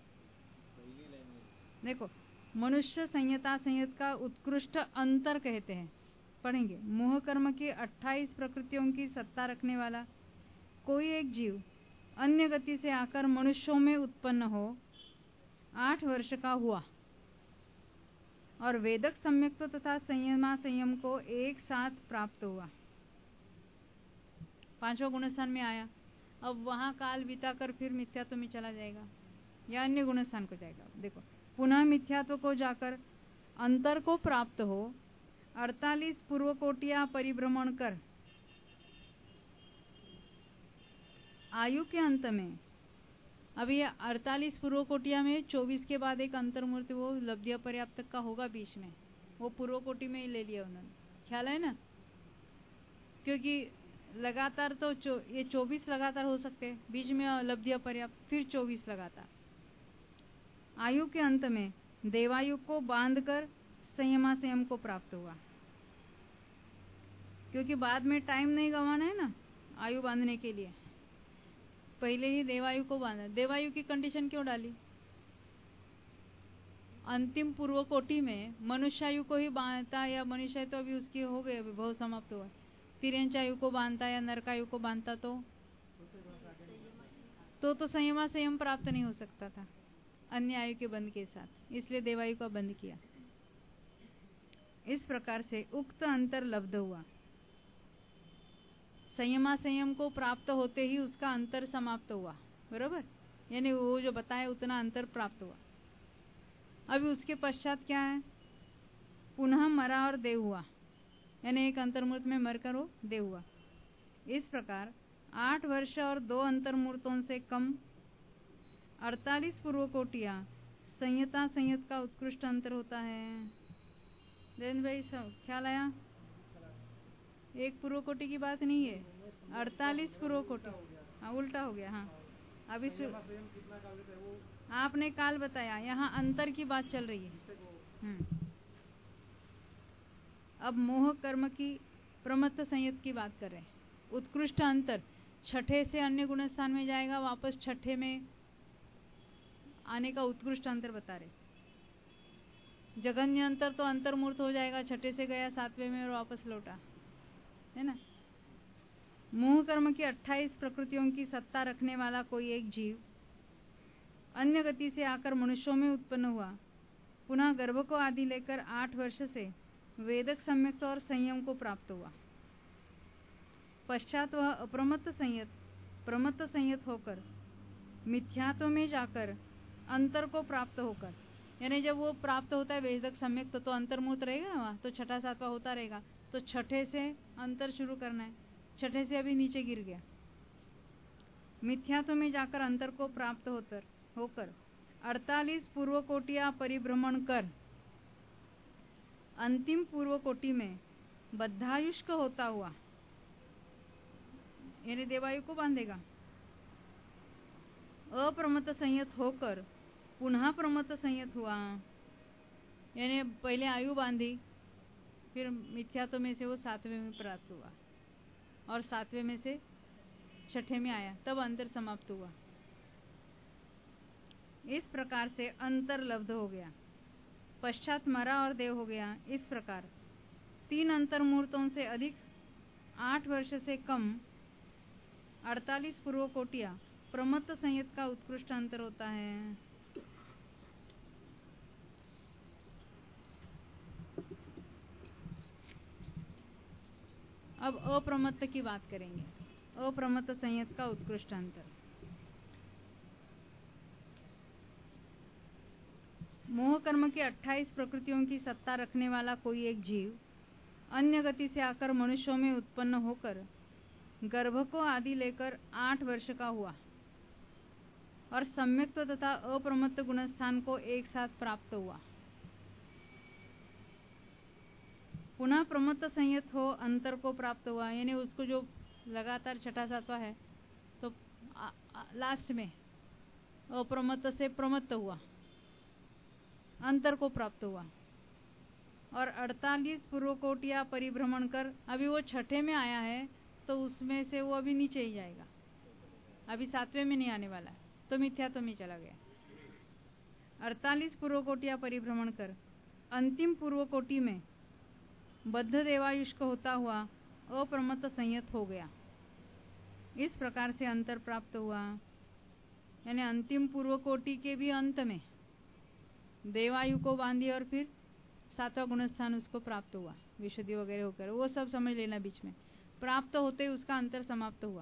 देखो मनुष्य संयता संयत का उत्कृष्ट अंतर कहते हैं, पढ़ेंगे। मोह कर्म की 28 प्रकृतियों की सत्ता रखने वाला कोई एक जीव अन्य गति से आकर मनुष्यों में उत्पन्न हो, 8 वर्ष का हुआ और वेदक सम्यक्त्व तथा संयमा संयम को एक साथ प्राप्त हुआ, 5वां गुणस्थान में आया। अब वहां काल बिताकर फिर मिथ्यात्व में चला जाएगा या अन्य गुणस्थान को जाएगा। देखो पुनः मिथ्यात्व को जाकर अंतर को प्राप्त हो, 48 पूर्व कोटियां परिभ्रमण कर आयु के अंत में, अभी 48 पूर्व कोटिया में 24 के बाद एक अंतर्मूर्ति वो लब्ध्य पर्याप्त का होगा बीच में, वो पूर्व कोटि में ही ले लिया उन्होंने, ख्याल है ना? क्योंकि लगातार तो ये 24 लगातार हो सकते हैं, बीच में लब्धि अपर्याप्त, फिर 24 लगातार। आयु के अंत में देवायु को बांधकर संयमासंयम को प्राप्त हुआ, क्योंकि बाद में टाइम नहीं गंवाना है ना आयु बांधने के लिए, पहले ही देवायु को बांधा। देवायु की कंडीशन क्यों डाली? अंतिम पूर्व कोटि में मनुष्यायु को ही बांधता, या मनुष्य तो अभी उसकी हो गए, अभी बहुत समाप्त हुआ। तिर्यंचायु को बांधता या नरकायु को बांधता तो संयमा संयम प्राप्त नहीं हो सकता था अन्य आयु के बंध के साथ, इसलिए देवायु का बंध किया। इस प्रकार से उक्त अंतर लब्ध हुआ। संयमा संयम को प्राप्त होते ही उसका अंतर समाप्त हुआ, बरोबर, यानी वो जो बताया उतना अंतर प्राप्त हुआ। अभी उसके पश्चात क्या है? पुनः मरा और देव हुआ, यानी एक अंतर्मूर्त में मरकर वो देव हुआ। इस प्रकार 8 वर्ष और 2 अंतर्मूर्तों से कम 48 पूर्व कोटियां संयता संयत का उत्कृष्ट अंतर होता है। देवेंद्र भाई ख्याल आया? एक पूर्व कोटि की बात नहीं है, 48 पूर्व कोटि। हाँ, उल्टा हो गया। हाँ, अभी आपने काल बताया, यहाँ अंतर की बात चल रही है। अब मोह कर्म की प्रमत्त संयत की बात कर रहे हैं। उत्कृष्ट अंतर, छठे से अन्य गुण स्थान में जाएगा, वापस छठे में आने का उत्कृष्ट अंतर बता रहे। जघन्य अंतर तो अंतर्मूर्त हो जाएगा, छठे से गया 7वें में और वापस लौटा, है ना। मोह कर्म की 28 प्रकृतियों की सत्ता रखने वाला कोई एक जीव अन्य गति से आकर मनुष्यों में उत्पन्न हुआ, पुनः गर्भ को आदि लेकर 8 वर्ष से वेदक सम्यक्त और संयम को प्राप्त हुआ। पश्चात वह अप्रमत्त संयत प्रमत्त संयत होकर मिथ्यात्व में जाकर अंतर को प्राप्त होकर, यानी जब वो प्राप्त होता है वेदक सम्यक्त तो अंतर्मूर्त रहेगा ना, वहाँ तो छठा सातवां होता रहेगा, तो छठे से अंतर शुरू करना है। छठे से अभी नीचे गिर गया। मिथ्यात्व में जाकर अंतर को प्राप्त होकर 48 पूर्व कोटियां परिभ्रमण कर अंतिम पूर्व कोटि में बद्धायुष्क होता हुआ, यानी देवायु को बांधेगा, अप्रमत्त संयत होकर पुनः प्रमत्त संयत हुआ, यानी पहले आयु बांधी, फिर मिथ्यात्व में से वो 7वें में प्राप्त हुआ और 7वें में से छठे में आया, तब अंतर समाप्त हुआ। इस प्रकार से अंतर लब्ध हो गया। पश्चात मरा और देव हो गया। इस प्रकार 3 अंतर्मूर्तों से अधिक 8 वर्ष से कम 48 पूर्व कोटियां प्रमत्त संयत का उत्कृष्ट अंतर होता है। अब अप्रमत्त की बात करेंगे। अप्रमत्त संयत का उत्कृष्ट अंतर। मोह कर्म की 28 प्रकृतियों की सत्ता रखने वाला कोई एक जीव अन्य गति से आकर मनुष्यों में उत्पन्न होकर गर्भ को आदि लेकर 8 वर्ष का हुआ और सम्यक्त तथा अप्रमत्त गुणस्थान को एक साथ प्राप्त हुआ। पुनः प्रमत्त संयत हो अंतर को प्राप्त हुआ, यानी उसको जो लगातार छठा सातवां है तो लास्ट में अप्रमत्त से प्रमत्त हुआ, अंतर को प्राप्त हुआ और 48 पूर्व कोटियां परिभ्रमण कर अभी वो छठे में आया है, तो उसमें से वो अभी नीचे ही जाएगा, अभी 7वें में नहीं आने वाला है, तो मिथ्यात्व में चला गया। 48 पूर्व कोटियां परिभ्रमण कर अंतिम पूर्व कोटि में बद्ध देवायुष्क होता हुआ अप्रमत्त संयत हो गया। इस प्रकार से अंतर प्राप्त हुआ, यानी अंतिम पूर्व कोटि के भी अंत में देवायु को बांधी और फिर 7वां गुणस्थान उसको प्राप्त हुआ, विशुद्धि वगैरह होकर, वो सब समझ लेना। बीच में प्राप्त होते ही उसका अंतर समाप्त हुआ।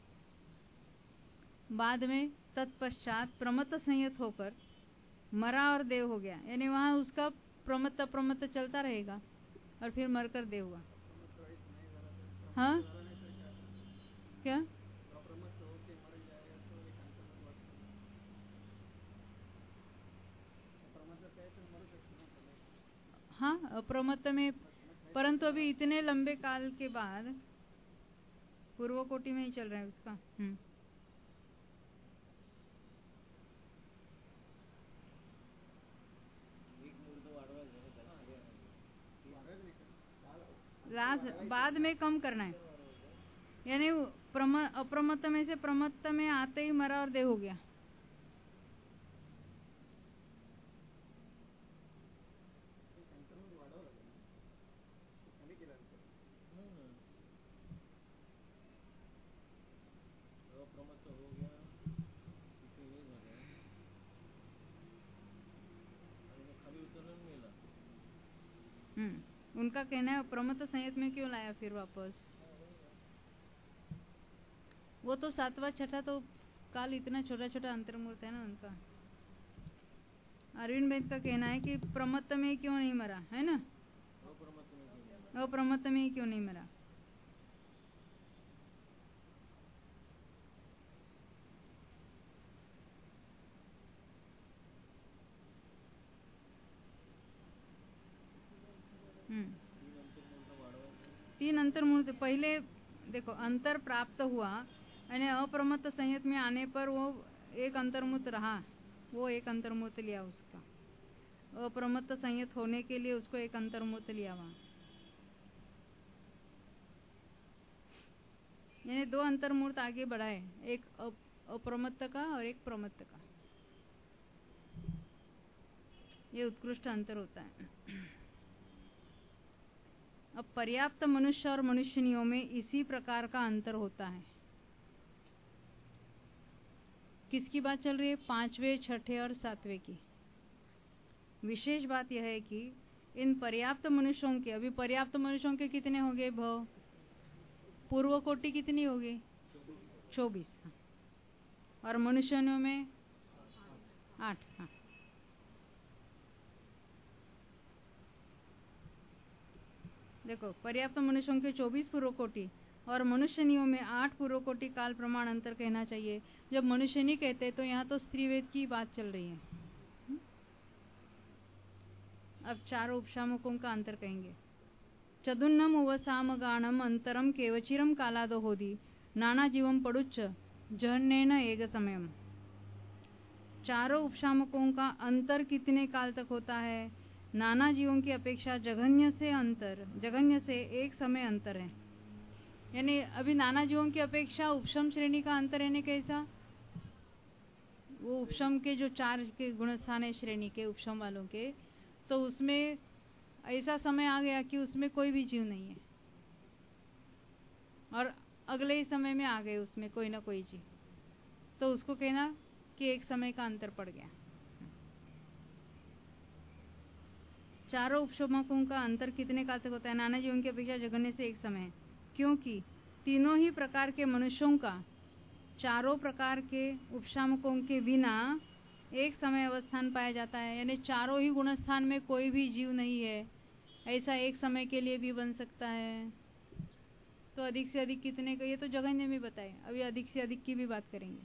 बाद में तत्पश्चात प्रमत्त संयत होकर मरा और देव हो गया, यानी वहां उसका प्रमत्त अप्रमत्त चलता रहेगा और फिर मरकर देव हुआ। हाँ, क्या? हाँ, अप्रमत्त में, परंतु अभी इतने लंबे काल के बाद पूर्व कोटि में ही चल रहा है उसका। बाद में कम करना है, यानी अप्रमत्त में से प्रमत्त में आते ही मरा और देह हो गया। उनका कहना है प्रमत्त संयत में क्यों लाया फिर वापस? वो तो सातवां छठा तो काल इतना छोटा छोटा अंतर्मूर्त है ना उनका। अरविंद बेद का कहना है कि प्रमत्त में क्यों नहीं मरा, है ना? अप्रमत्त में क्यों नहीं मरा? तीन अंतर्मूर्त। पहले देखो अंतर प्राप्त हुआ यानी अप्रमत्त संयत में आने पर वो एक अंतर्मूर्त रहा, वो एक अंतर्मूर्त लिया उसका। अप्रमत्त संयत होने के लिए उसको एक अंतर्मूर्त लिया वहां, यानी दो अंतर्मूर्त आगे बढ़ाए, एक अप्रमत्त का और एक प्रमत्त का। ये उत्कृष्ट अंतर होता है। अब पर्याप्त मनुष्य और मनुष्यनियों में इसी प्रकार का अंतर होता है। किसकी बात चल रही है? पांचवें, छठे और सातवें की। विशेष बात यह है कि इन पर्याप्त मनुष्यों के, अभी पर्याप्त मनुष्यों के कितने हो गए भव? पूर्व कोटि कितनी हो गई? 24। और मनुष्यों में 8। हाँ, देखो पर्याप्त मनुष्यों के 24 पूर्व कोटि और मनुष्यनियों में 8 पूर्व कोटि काल प्रमाण अंतर कहना चाहिए। जब मनुष्य नहीं कहते तो यहाँ तो स्त्रीवेद की बात चल रही है। अब चारों उपशामकों का अंतर कहेंगे। चतुन्नम उवसामगाणम अंतरम केवचिरम कालादो होदी नाना जीवम पड़ुच्च जहन्नेन एग समयम। चारों उपशामकों का अंतर कितने काल तक होता है? नाना जीवों की अपेक्षा जघन्य से एक समय अंतर है। यानी अभी नाना जीवों की अपेक्षा उपशम श्रेणी का अंतर है। कैसा? वो उपशम के जो 4 के गुणस्थान है श्रेणी के उपशम वालों के, तो उसमें ऐसा समय आ गया कि उसमें कोई भी जीव नहीं है और अगले ही समय में आ गए उसमें कोई ना कोई जीव, तो उसको कहना कि एक समय का अंतर पड़ गया। चारों उपशमकों का अंतर कितने काल तक होता है? नाना जीवों की अपेक्षा जघन्य से एक समय है, क्योंकि तीनों ही प्रकार के मनुष्यों का चारों प्रकार के उपशामकों के बिना एक समय अवस्थान पाया जाता है। यानी चारों ही गुणस्थान में कोई भी जीव नहीं है, ऐसा एक समय के लिए भी बन सकता है। तो अधिक से अधिक कितने का? ये तो जघन्य में बताए, अभी अधिक से अधिक की भी बात करेंगे।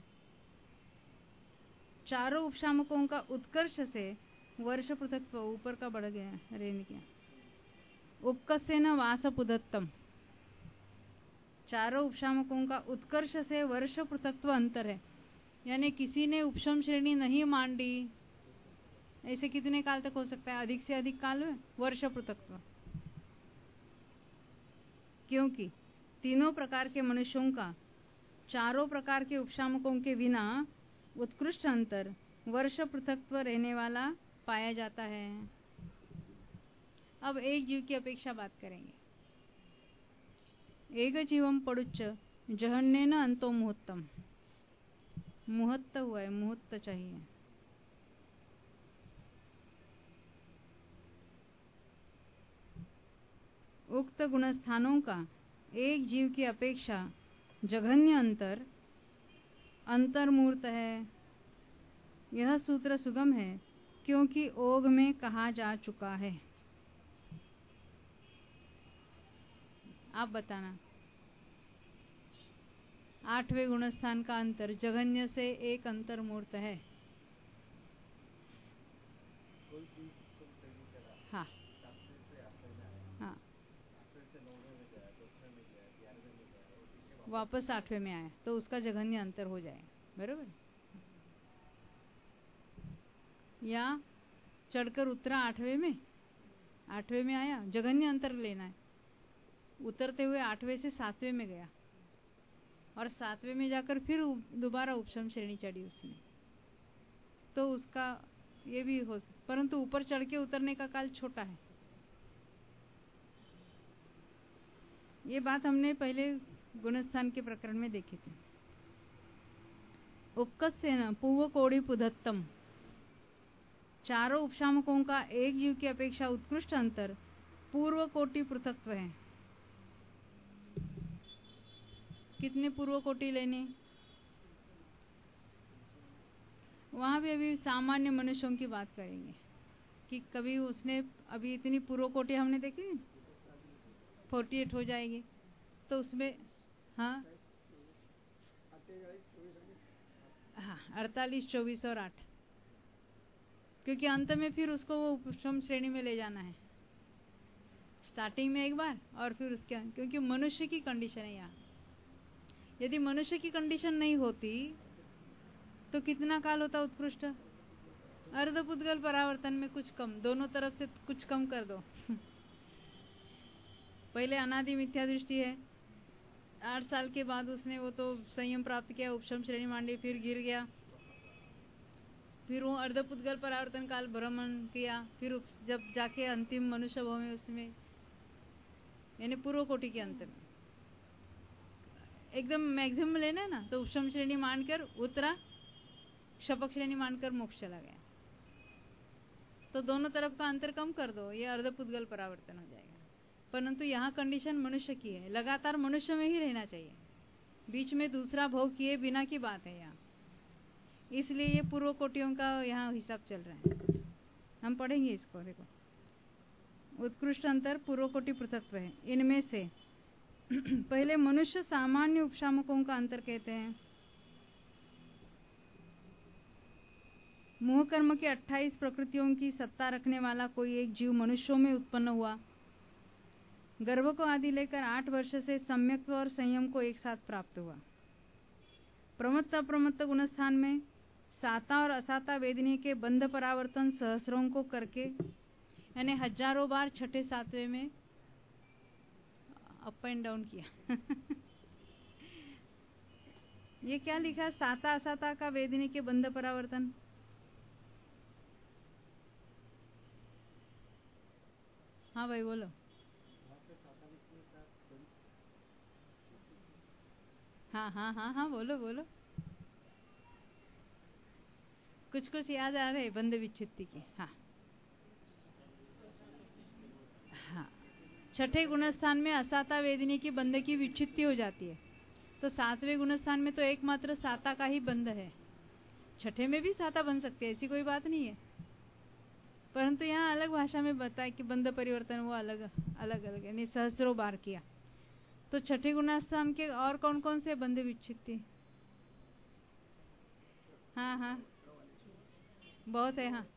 चारों उपशामकों का उत्कर्ष से वर्ष पृथक्त्व ऊपर का बढ़ गया रेन किया। उपकसेन वास पुदत्तम। चारों उपशामकों का उत्कर्ष से वर्ष पृथक्त्व अंतर है, यानी किसी ने उपशम श्रेणी नहीं मान ली, ऐसे कितने काल तक हो सकता है? अधिक से अधिक काल में वर्ष पृथक्त्व, क्योंकि तीनों प्रकार के मनुष्यों का चारों प्रकार के उपशामकों के बिना उत्कृष्ट अंतर वर्ष पृथक्त्व रहने वाला पाया जाता है। अब एक जीव की अपेक्षा बात करेंगे। एक जीवम पड़ुच्च जहन्नेन अंतो मुहूर्तम। मुहूर्त हुआ है, मुहूर्त चाहिए। उक्त गुणस्थानों का एक जीव की अपेक्षा जघन्य अंतर अंतर्मूर्त है। यह सूत्र सुगम है क्योंकि ओघ में कहा जा चुका है। आप बताना, 8वें गुणस्थान का अंतर जघन्य से एक अंतर्मूर्त है। हाँ हाँ, वापस 8वें में आया तो उसका जघन्य अंतर हो जाएगा, बरोबर। या चढ़कर उतरा 8वें में आया, जघन्य अंतर लेना है। उतरते हुए 8वें से 7वें में गया और 7वें में जाकर फिर दोबारा उपशम श्रेणी चढ़ी उसने, तो उसका ये भी हो, परंतु ऊपर चढ़ के उतरने का काल छोटा है। ये बात हमने पहले गुणस्थान के प्रकरण में देखी थी। उक्कस्येन पूर्व कोटि पुधत्तम, चारों उपशामकों का एक जीव की अपेक्षा उत्कृष्ट अंतर पूर्व कोटि पृथक्त्व है। कितने पूर्व कोटि लेने? वहां भी अभी सामान्य मनुष्यों की बात करेंगे कि कभी उसने अभी इतनी पूर्व कोटि हमने देखी 48 हो जाएगी, तो उसमें हाँ 48, 24 और 8, क्योंकि अंत में फिर उसको वो उपशम श्रेणी में ले जाना है, स्टार्टिंग में एक बार और फिर उसके, क्योंकि मनुष्य की कंडीशन है यहाँ। यदि मनुष्य की कंडीशन नहीं होती तो कितना काल होता उत्कृष्ट? अर्धपुद्गल परावर्तन में कुछ कम, दोनों तरफ से कुछ कम कर दो। पहले अनादि मिथ्या दृष्टि है, 8 साल के बाद उसने वो तो संयम प्राप्त किया, उपशम श्रेणी मांडी, फिर गिर गया, फिर वो अर्धपुद्गल परावर्तन काल भ्रमण किया, फिर जब जाके अंतिम मनुष्य भाव में उसमें यानी पूर्व कोटि के अंत में एकदम मैक्सिमम लेना ना, तो उपशम श्रेणी मानकर उतरा, शपक श्रेणी मानकर मोक्ष चला गया, तो दोनों तरफ का अंतर कम कर दो, ये अर्धपुद्गल परावर्तन हो जाएगा। परंतु यहाँ कंडीशन मनुष्य की है, लगातार मनुष्य में ही रहना चाहिए, बीच में दूसरा भोग किए बिना की बात है यहाँ, इसलिए ये पूर्व कोटियों का यहाँ हिसाब चल रहा है। हम पढ़ेंगे इसको, देखो उत्कृष्ट अंतर पूर्व कोटि पृथक्त्व है। इनमें से पहले मनुष्य सामान्य उपशामकों का अंतर कहते हैं। मोह कर्म के 28 प्रकृतियों की सत्ता रखने वाला कोई एक जीव मनुष्यों में उत्पन्न हुआ, गर्भ को आदि लेकर 8 वर्ष से सम्यक्त्व और संयम को एक साथ प्राप्त हुआ। प्रमत्त अप्रमत्त गुणस्थान में साता और असाता वेदनी के बंध परावर्तन सहस्रों को करके, यानी हजारों बार 6ठे 7वें में अप एंड डाउन किया। ये क्या लिखा? साता असाता का वेदनी के बंध परावर्तन। हाँ भाई बोलो। हाँ हाँ हाँ हाँ बोलो बोलो, कुछ कुछ याद आ रहे बंध विच्छित्ति की। हाँ हाँ, 6ठे गुणस्थान में असाता वेदनी की बंध की विच्छित्ति हो जाती है, तो 7वें गुणस्थान में तो एकमात्र साता का ही बंध है। 6ठे में भी साता बन सकते हैं, ऐसी कोई बात नहीं है, परंतु यहाँ अलग भाषा में बताया कि बंध परिवर्तन वो अलग अलग अलग यानी सहस्रों बार किया। तो 6ठे गुणस्थान के और कौन कौन से बंध विच्छित्ति? हाँ हाँ बहुत है। हाँ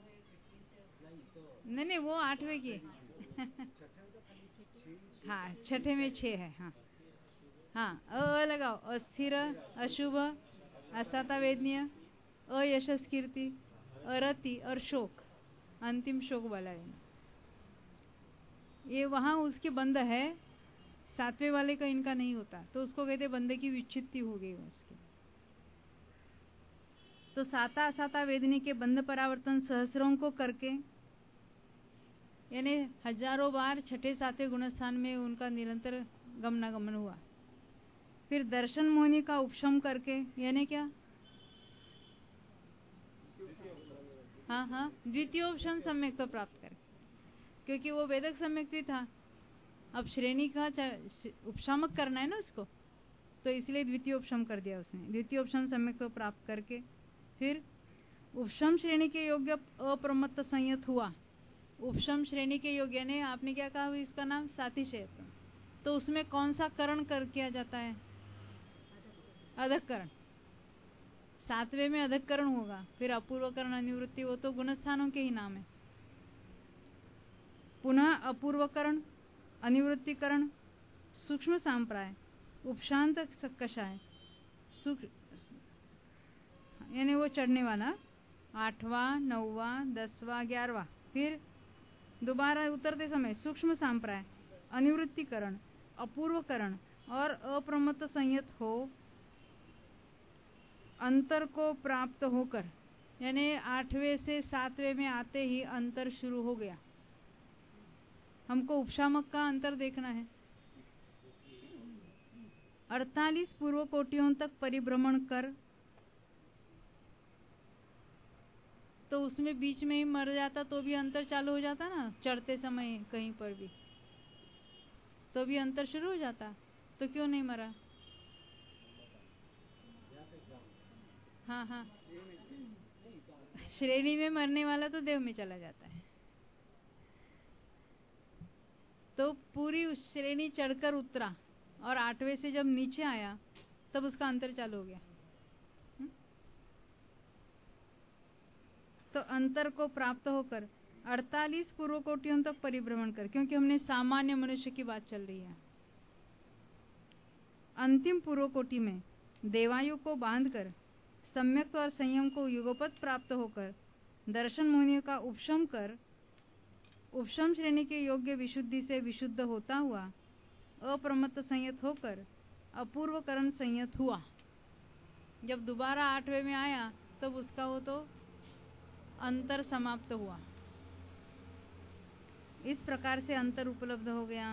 नहीं नहीं वो 8वें की। हाँ 6ठे में 6 है। हाँ हाँ अ लगाओ, अस्थिर, अशुभ, असाता वेदनीय, अयशस कीर्ति, अरति और शोक, अंतिम शोक वाला है ये, वहां उसके बंध है, 7वें वाले का इनका नहीं होता, तो उसको कहते बंध की विच्छित्ति हो गई उसकी। तो साता असाता वेदनी के बंध परावर्तन सहस्रों को करके, यानी हजारों बार 6ठे 7वें गुणस्थान में उनका निरंतर गमनागमन हुआ। फिर दर्शन मोहिनी का उपशम करके, यानी क्या? हाँ हाँ द्वितीयोपशम सम्यक्त्व प्राप्त कर, क्योंकि वो वेदक सम्यक्ति था, अब श्रेणी का उपशामक करना है ना उसको, तो इसलिए द्वितीयोपशम कर दिया उसने। द्वितीयोपशम सम्यक्त्व प्राप्त करके फिर उपशम श्रेणी के योग्य अप्रमत्त संयत हुआ। उपशम श्रेणी के योग्य ने आपने क्या कहा इसका नाम? सातिशयत्व। तो उसमें कौन सा करण कर किया जाता है? अधकरण। 7वें में अधकरण होगा, फिर अपूर्वकरण अनिवृत्ति, वो तो गुणस्थानों के ही नाम है। पुनः अपूर्वकरण, अनिवृत्तिकरण, सूक्ष्म सांप्राय उपशांत कषाय सुख यानी वो चढ़ने वाला 8वां 9वां 10वां 11वां, फिर दोबारा उतरते समय सूक्ष्म सांप्राय, अनिवृत्तिकरण, अपूर्वकरण और अप्रमत्त संयत हो अंतर को प्राप्त होकर, यानी 8वें से 7वें में आते ही अंतर शुरू हो गया। हमको उपशामक का अंतर देखना है। 48 पूर्व कोटियों तक परिभ्रमण कर, तो उसमें बीच में ही मर जाता तो भी अंतर चालू हो जाता ना, चढ़ते समय कहीं पर भी तो भी अंतर शुरू हो जाता, तो क्यों नहीं मरा? हाँ हाँ, श्रेणी में मरने वाला तो देव में चला जाता है। तो पूरी उस श्रेणी चढ़कर उतरा और 8वें से जब नीचे आया तब उसका अंतर चालू हो गया। तो अंतर को प्राप्त होकर 48 पूर्व कोटियों तक परिभ्रमण कर, क्योंकि हमने सामान्य मनुष्य की बात चल रही है। अंतिम पूर्व कोटि में देवायु को बांधकर सम्यक और संयम को युगपत प्राप्त होकर दर्शन मुनियों का उपशम कर उपशम श्रेणी के योग्य विशुद्धि से विशुद्ध होता हुआ अप्रमत्त संयत होकर अपूर्वकरण संयत हुआ। जब दोबारा 8वें में आया तब उसका वो तो अंतर समाप्त हुआ। इस प्रकार से अंतर उपलब्ध हो गया।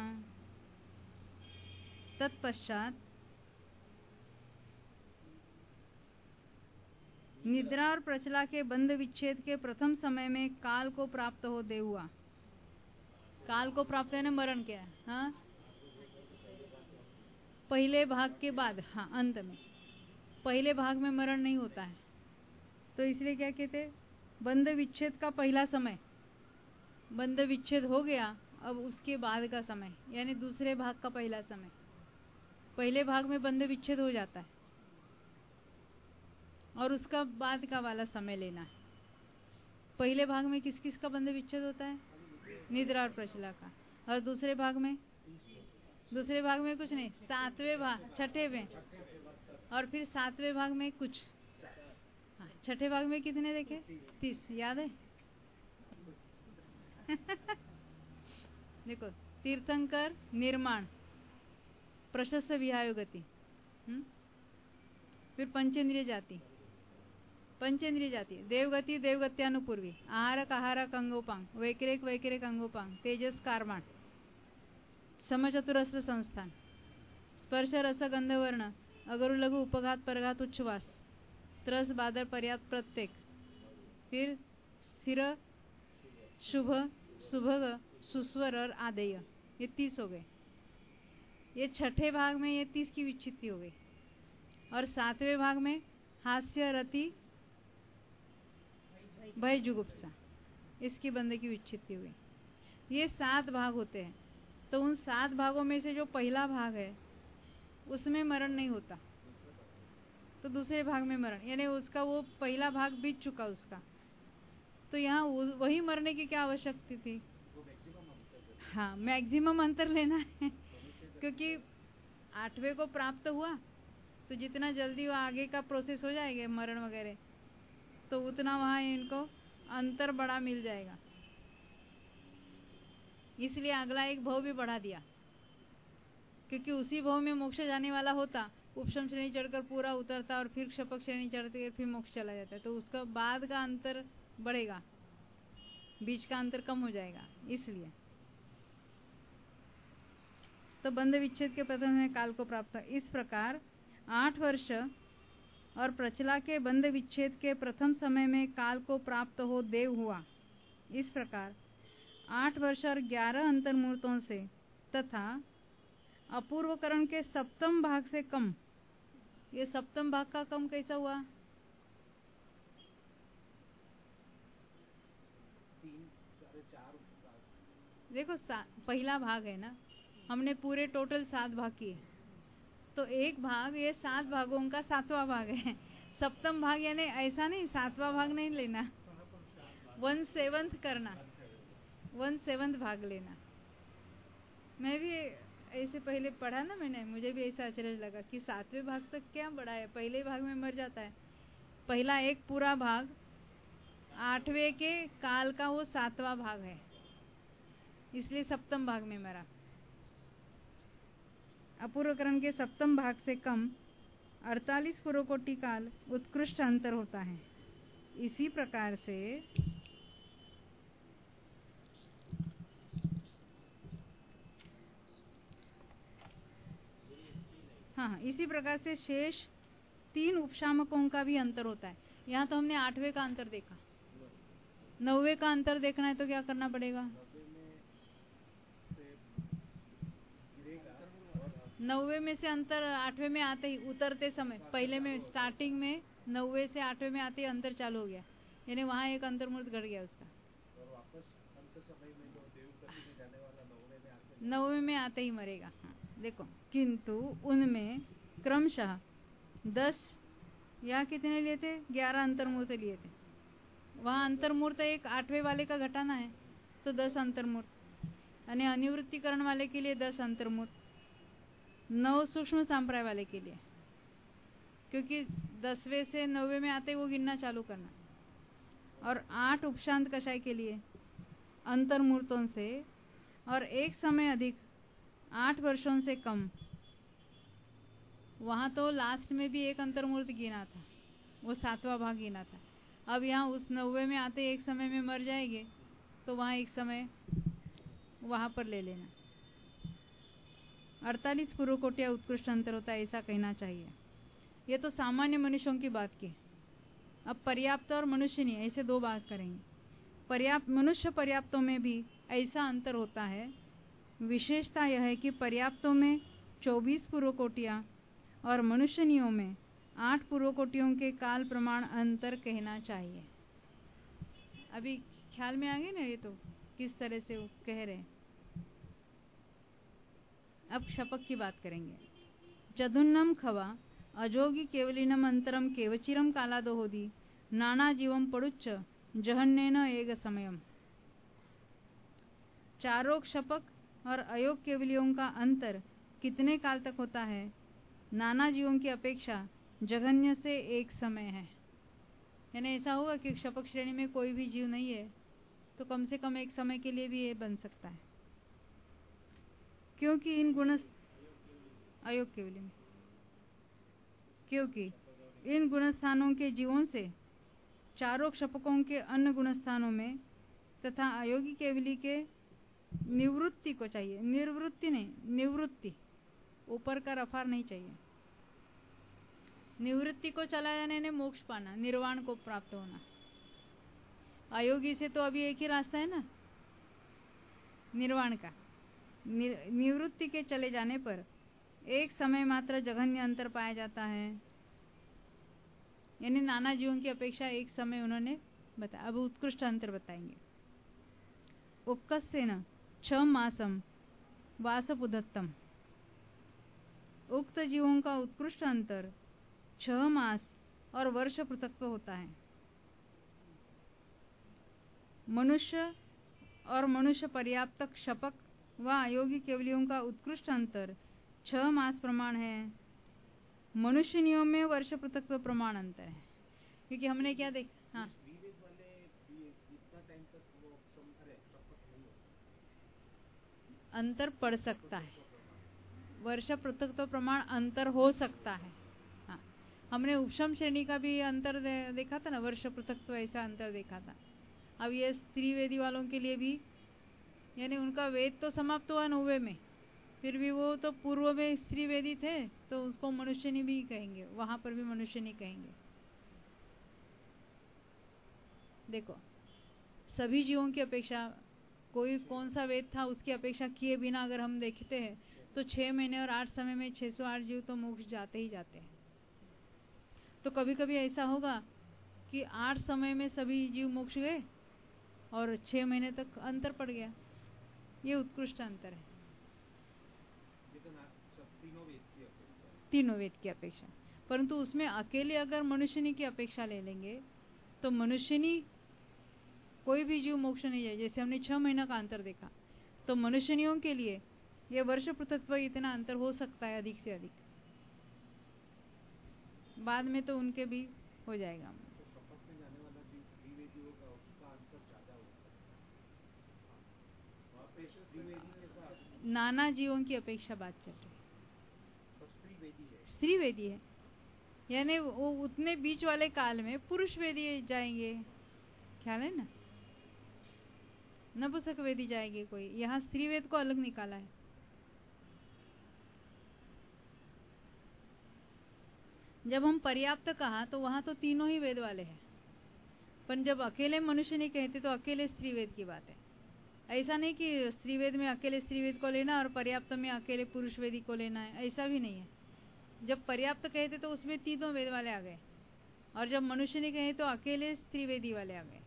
तत्पश्चात निद्रा और प्रचला के बंध विच्छेद के प्रथम समय में काल को प्राप्त हो दे हुआ। काल को प्राप्त है ना, मरण क्या है? हाँ, पहले भाग के बाद, हाँ अंत में, पहले भाग में मरण नहीं होता है, तो इसलिए क्या कहते हैं, बंध विच्छेद का पहला समय, बंध विच्छेद हो गया, अब उसके बाद का समय यानी दूसरे भाग का पहला समय। पहले भाग में बंध विच्छेद हो जाता है और उसका बाद का वाला समय लेना है। पहले भाग में किस किस का बंध विच्छेद होता है? निद्रा और प्रचला का। और दूसरे भाग में कुछ नहीं, 7वें भाग, 6ठे में, और फिर 7वें भाग में कुछ। हाँ, 6ठे भाग में कितने देखे? 30, याद है? देखो, तीर्थंकर निर्माण, प्रशस्त विहाय गति, फिर पंचेंद्रिय जाति, देवगति, देवगत्यानुपूर्वी, आहारक आहारक अंगोपांग, वैकिरिक अंगोपांग, तेजस कारमाण, समचतुरस्र संस्थान, स्पर्श रस गंध वर्ण, अगरु लघु उपघात परघात उच्छ्वास, त्रस बादर पर्याप्त प्रत्येक, फिर स्थिर शुभ सुभग सुस्वर और आदेय, ये 30 हो गए। ये 6ठे भाग में ये 30 की विच्छित्ति हो गई। और 7वें भाग में हास्य रति भय जुगुप्सा, इसकी बंदे की विच्छित्ति हुई। ये 7 भाग होते हैं। तो उन 7 भागों में से जो पहला भाग है उसमें मरण नहीं होता, तो दूसरे भाग में मरण, यानी उसका वो पहला भाग बीत चुका उसका, तो यहाँ वही मरने की क्या आवश्यकता थी? हाँ, मैक्सिमम अंतर लेना है क्योंकि 8वें को प्राप्त हुआ तो जितना जल्दी वो आगे का प्रोसेस हो जाएगा मरण वगैरह, तो उतना वहाँ इनको अंतर बड़ा मिल जाएगा। इसलिए अगला एक भव भी बढ़ा दिया, क्योंकि उसी भव में मोक्ष जाने वाला होता, उपशम श्रेणी चढ़कर पूरा उतरता और फिर क्षपक श्रेणी चढ़ते फिर मोक्ष चला जाता है, तो उसका बाद का अंतर बढ़ेगा, बीच का अंतर कम हो जाएगा। इसलिए तो बंध विच्छेद के प्रथम में काल को प्राप्त। इस प्रकार 8 वर्ष और प्रचला के बंध विच्छेद के प्रथम समय में काल को प्राप्त हो देव हुआ। इस प्रकार 8 वर्ष और 11 अंतर्मुहूर्तों से तथा अपूर्वकरण के सप्तम भाग से कम, ये सप्तम भाग का कम कैसा हुआ? 3, 4 देखो पहला भाग है ना, हमने पूरे टोटल 7 भाग किए, तो एक भाग, ये 7 भागों का 7वां भाग है। सप्तम भाग यानी ऐसा नहीं, 7वां भाग नहीं लेना, 1/7 करना, 1/7 भाग लेना। मैं भी ऐसे पहले पढ़ा ना मैंने, मुझे भी ऐसा आश्चर्य लगा कि 7वें भाग तक क्या पढ़ा है, पहले भाग में मर जाता है। पहला एक पूरा भाग 8वें के काल का वो 7वां भाग है, इसलिए सप्तम भाग में मरा। अपूर्वकरण के सप्तम भाग से कम 48 पूर्वकोटि काल उत्कृष्ट अंतर होता है। इसी प्रकार से हाँ, इसी प्रकार से शेष 3 उपशामकों का भी अंतर होता है। यहाँ तो हमने 8वें का अंतर देखा, 9वें का अंतर देखना है तो क्या करना पड़ेगा? 9वें में से अंतर 8वें में आते ही, उतरते समय, पहले में स्टार्टिंग में 9वें से 8वें में आते ही अंतर चालू हो गया, यानी वहाँ एक अंतर्मूर्त घट गया उसका। 9वें में आते ही मरेगा। हाँ, देखो, किंतु उनमें क्रमशः 10 या कितने लिए थे? 11 अंतर्मूर्त लिए थे। वहाँ अंतर्मूर्त एक 8वें वाले का घटाना है तो 10 अंतर्मूर्त, यानी अनिवृत्तिकरण वाले के लिए 10 अंतर्मूर्त, 9 सूक्ष्म संप्राय वाले के लिए, क्योंकि 10वें से 9वें में आते वो गिनना चालू करना, और 8 उपशांत कषाय के लिए अंतर्मूर्तों से, और एक समय अधिक 8 वर्षों से कम, वहाँ तो लास्ट में भी एक अंतर्मूर्त गिना था, वो 7वां भाग गिना था। अब यहाँ उस 9वें में आते एक समय में मर जाएंगे तो वहाँ एक समय वहाँ पर ले लेना। 48 पूर्वकोटिया उत्कृष्ट अंतर होता है, ऐसा कहना चाहिए। ये तो सामान्य मनुष्यों की बात की। अब पर्याप्त और मनुष्य नहीं, ऐसे 2 बात करेंगे। पर्याप्त, मनुष्य पर्याप्तों में भी ऐसा अंतर होता है। विशेषता यह है कि पर्याप्तों में 24 पूर्वकोटियां और मनुष्यनियों में 8 पूर्वकोटियों के काल प्रमाण अंतर कहना चाहिए। अभी ख्याल में आ गए ना ये तो किस तरह से वो कह रहे हैं। अब शपक की बात करेंगे। चतुन्नम खवा अजोगी केवलिनम अंतरम केवचिरम कालादो होदी नाना जीवम पड़ुच्च जहन्नेन एक समयम। चारों शपक और अयोग केवलियों का अंतर कितने काल तक होता है? नाना जीवों की अपेक्षा जघन्य से एक समय है। यानी ऐसा होगा कि शपक श्रेणी में कोई भी जीव नहीं है तो कम से कम एक समय के लिए भी ये बन सकता है, क्योंकि इन गुण अयोग केवली में, क्योंकि इन गुणस्थानों के जीवों से चारों क्षपकों के अन्य गुणस्थानों में तथा अयोगी केवली के निवृत्ति को चाहिए, निर्वृत्ति नहीं, निवृत्ति, ऊपर का रफार नहीं चाहिए। निवृत्ति को चला जाने ने मोक्ष पाना, निर्वाण को प्राप्त होना। अयोगी से तो अभी एक ही रास्ता है ना, निर्वाण का। निवृत्ति के चले जाने पर एक समय मात्र जघन्य अंतर पाया जाता है, यानी नाना जीवों की अपेक्षा एक समय उन्होंने बताया। अब उत्कृष्ट अंतर बताएंगे। उक्कस्सेन 6 मासम वासपुदत्तम। उक्त जीवों का उत्कृष्ट अंतर 6 मास और वर्ष पृथक्त्व होता है। मनुष्य और मनुष्य पर्याप्तक शपक व अयोगी केवलियों का उत्कृष्ट अंतर 6 मास प्रमाण है। मनुष्य नियम में वर्ष पृथक्त्व प्रमाण अंतर है, क्योंकि हमने क्या देखा। हाँ, अंतर पड़ सकता है, वर्ष पृथक्त्व प्रमाण अंतर हो सकता है। हाँ, हमने उपशम श्रेणी का भी अंतर देखा था ना, वर्ष पृथक्त्व ऐसा अंतर देखा था। अब ये स्त्रीवेदी वालों के लिए भी, यानी उनका वेद तो समाप्त हुआ 9वें में, फिर भी वो तो पूर्व में स्त्रीवेदी थे तो उसको मनुष्यनी भी कहेंगे, वहां पर भी मनुष्यनी कहेंगे। देखो, सभी जीवों की अपेक्षा कोई कौन सा वेद था उसकी अपेक्षा किए बिना अगर हम देखते हैं तो 6 महीने और 8 समय में 608 जीव तो मोक्ष जाते ही जाते हैं। तो कभी कभी ऐसा होगा कि 8 समय में सभी जीव मोक्ष गए और 6 महीने तक अंतर पड़ गया। ये उत्कृष्ट अंतर है तीनों वेद की अपेक्षा। परंतु उसमें अकेले अगर मनुष्यनी की अपेक्षा ले लेंगे तो मनुष्यनी कोई भी जीव मोक्ष नहीं जाए। जैसे हमने 6 महीना का अंतर देखा, तो मनुष्यनियों के लिए ये वर्ष पृथकत्व इतना अंतर हो सकता है अधिक से अधिक, बाद में तो उनके भी हो जाएगा। तो शपथ में जाने वाला जीव त्रिवेदी होगा, उसका अंतर ज्यादा होता है। नाना जीवों की अपेक्षा बात चल रही है। स्त्रीवेदी है, स्त्रीवेदी है, यानी वो उतने बीच वाले काल में पुरुष वेदी जाएंगे, ख्याल है ना, नपुंसक वेदी जाएंगे कोई, यहाँ स्त्री वेद को अलग निकाला है। जब हम पर्याप्त कहा तो वहां तो तीनों ही वेद वाले हैं, पर जब अकेले मनुष्य नहीं कहते तो अकेले स्त्री वेद की बात है। ऐसा नहीं कि स्त्री वेद में अकेले स्त्री वेद को लेना और पर्याप्त में अकेले पुरुष वेदी को लेना है, ऐसा भी नहीं है। जब पर्याप्त कहते तो उसमें तीनों वेद वाले आ गए, और जब मनुष्य ने कहे तो अकेले स्त्री वेदी वाले आ गए।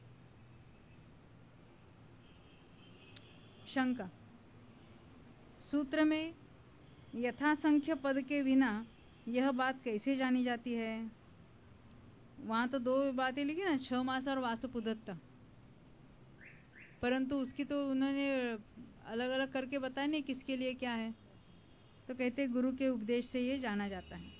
शंका, सूत्र में यथासंख्य पद के बिना यह बात कैसे जानी जाती है? वहां तो दो बातें लिखी ना, 6 मास और वासुपुदत्त, परंतु उसकी तो उन्होंने अलग अलग करके बताया नहीं किसके लिए क्या है, तो कहते गुरु के उपदेश से ये जाना जाता है।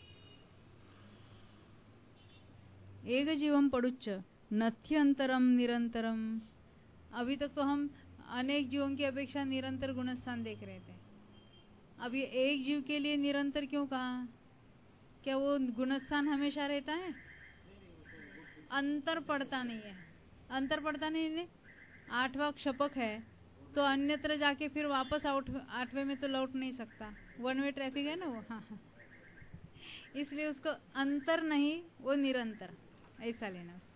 एक जीवम पड़ुच्च नथ्यंतरम निरंतरम, अभी तक तो हम अनेक जीवों की अपेक्षा निरंतर गुणस्थान देख रहे थे। अब ये एक जीव के लिए निरंतर क्यों कहा? क्या वो गुणस्थान हमेशा रहता है? अंतर पड़ता नहीं है, अंतर पड़ता नहीं है। 8वां क्षपक है तो अन्यत्र जाके फिर वापस 8वें में तो लौट नहीं सकता, 1 वे ट्रैफिक है ना वो। हाँ, इसलिए उसको अंतर नहीं, वो निरंतर, ऐसा लेना उसको।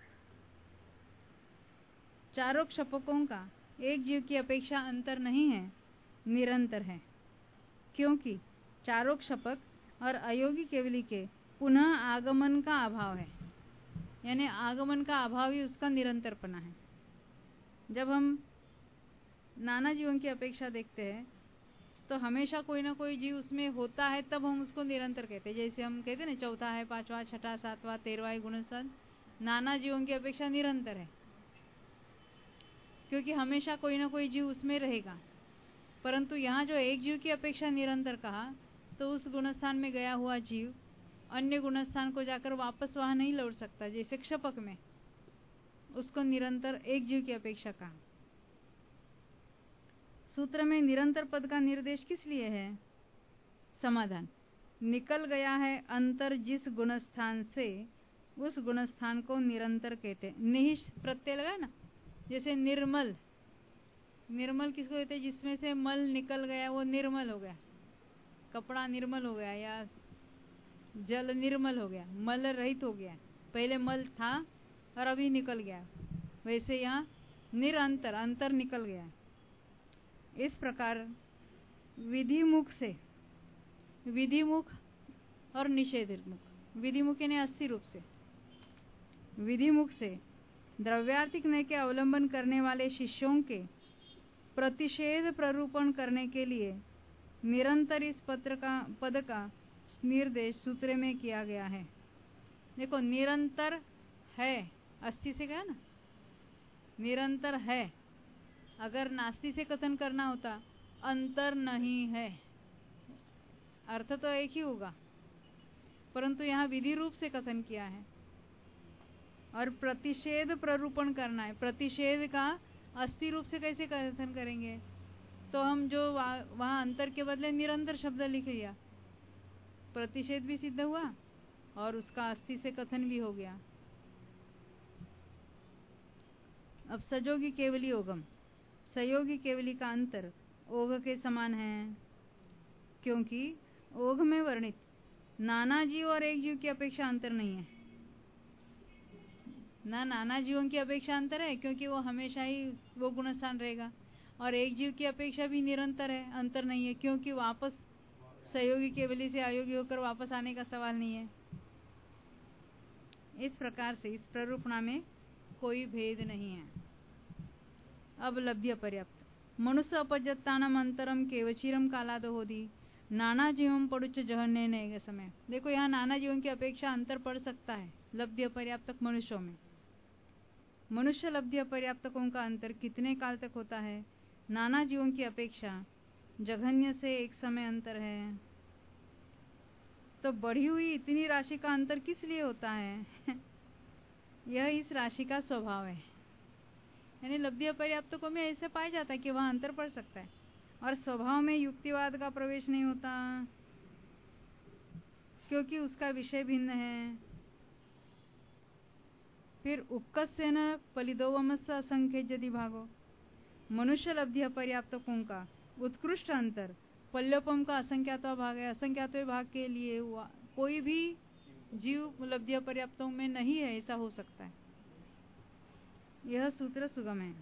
चारों क्षपकों का एक जीव की अपेक्षा अंतर नहीं है, निरंतर है, क्योंकि चारों क्षपक और अयोगी केवली के पुनः आगमन का अभाव है, यानी आगमन का अभाव ही उसका निरंतरपना है। जब हम नाना जीवों की अपेक्षा देखते हैं तो हमेशा कोई ना कोई जीव उसमें होता है, तब हम उसको निरंतर कहते हैं। जैसे हम कहते हैं ना, चौथा है, 5वां, 6ठा, 7वां, 13वां गुणस्थान नाना जीवों की अपेक्षा निरंतर है, क्योंकि हमेशा कोई ना कोई जीव उसमें रहेगा। परंतु यहाँ जो एक जीव की अपेक्षा निरंतर कहा, तो उस गुणस्थान में गया हुआ जीव अन्य गुणस्थान को जाकर वापस वहां नहीं लौट सकता। जैसे क्षपक में उसको निरंतर एक जीव की अपेक्षा कहा। सूत्र में निरंतर पद का निर्देश किस लिए है? समाधान, निकल गया है अंतर जिस गुणस्थान से, उस गुणस्थान को निरंतर कहते हैं। निहिष प्रत्यय लगा ना, जैसे निर्मल, निर्मल किसको कहते हैं? जिसमें से मल निकल गया वो निर्मल हो गया, कपड़ा निर्मल हो गया या जल निर्मल हो गया, मल रहित हो गया। पहले मल था और अभी निकल गया, वैसे यहाँ निरंतर, अंतर निकल गया। इस प्रकार विधिमुख से, विधिमुख और निषेधमुख, विधिमुख यानी अस्थि रूप से, विधिमुख से द्रव्यार्थिक नय के अवलंबन करने वाले शिष्यों के प्रतिषेध प्ररूपण करने के लिए निरंतर इस पद का निर्देश सूत्र में किया गया है। देखो, निरंतर है, अस्थि से गया ना, निरंतर है। अगर नास्ति से कथन करना होता अंतर नहीं है, अर्थ तो एक ही होगा, परंतु यहाँ विधि रूप से कथन किया है। और प्रतिषेध प्ररूपण करना है, प्रतिषेध का अस्थि रूप से कैसे कथन करेंगे? तो हम जो वहां अंतर के बदले निरंतर शब्द लिख लिया, प्रतिषेध भी सिद्ध हुआ और उसका अस्थि से कथन भी हो गया। अब सजोगी केवली ओघम, सयोगी केवली का अंतर ओघ के समान है, क्योंकि ओघ में वर्णित नाना जीव और एक जीव की अपेक्षा अंतर नहीं है। ना नाना जीवों की अपेक्षा अंतर है, क्योंकि वो हमेशा ही वो गुणस्थान रहेगा, और एक जीव की अपेक्षा भी निरंतर है, अंतर नहीं है, क्योंकि वापस सहयोगी केवली से अयोगी होकर वापस आने का सवाल नहीं है। इस प्रकार से इस प्ररूपणा में कोई भेद नहीं है। अब लभ्य पर्याप्त, मनुष्य अपजत्तानम अंतरम केवचिरम कालादो होदी नाना जीवम पड़ुच्च जहन्ने ने समय। देखो, यहाँ नाना जीवों की अपेक्षा अंतर पड़ सकता है लब्ध्य पर्याप्तक मनुष्यों में। मनुष्य लब्ध्य पर्याप्तकों का अंतर कितने काल तक होता है? नाना जीवों की अपेक्षा जघन्य से एक समय अंतर है, तो बढ़ी हुई इतनी राशि का अंतर किस लिए होता है? यह इस राशि का स्वभाव है। यानी लब्धि अपर्याप्तकों में ऐसे पाया जाता है कि वहां अंतर पड़ सकता है और स्वभाव में युक्तिवाद का प्रवेश नहीं होता, क्योंकि उसका विषय भिन्न है। फिर उक्कस्येन पलिदोवमस्स असंख्य यदि भागो, मनुष्य लब्धि अपर्याप्तकों का उत्कृष्ट अंतर पल्योपम का असंख्यात्व भाग है। असंख्यात्व भाग के लिए कोई भी जीव लब्धि अपर्याप्तों में नहीं है, ऐसा हो सकता है। यह सूत्र सुगम है।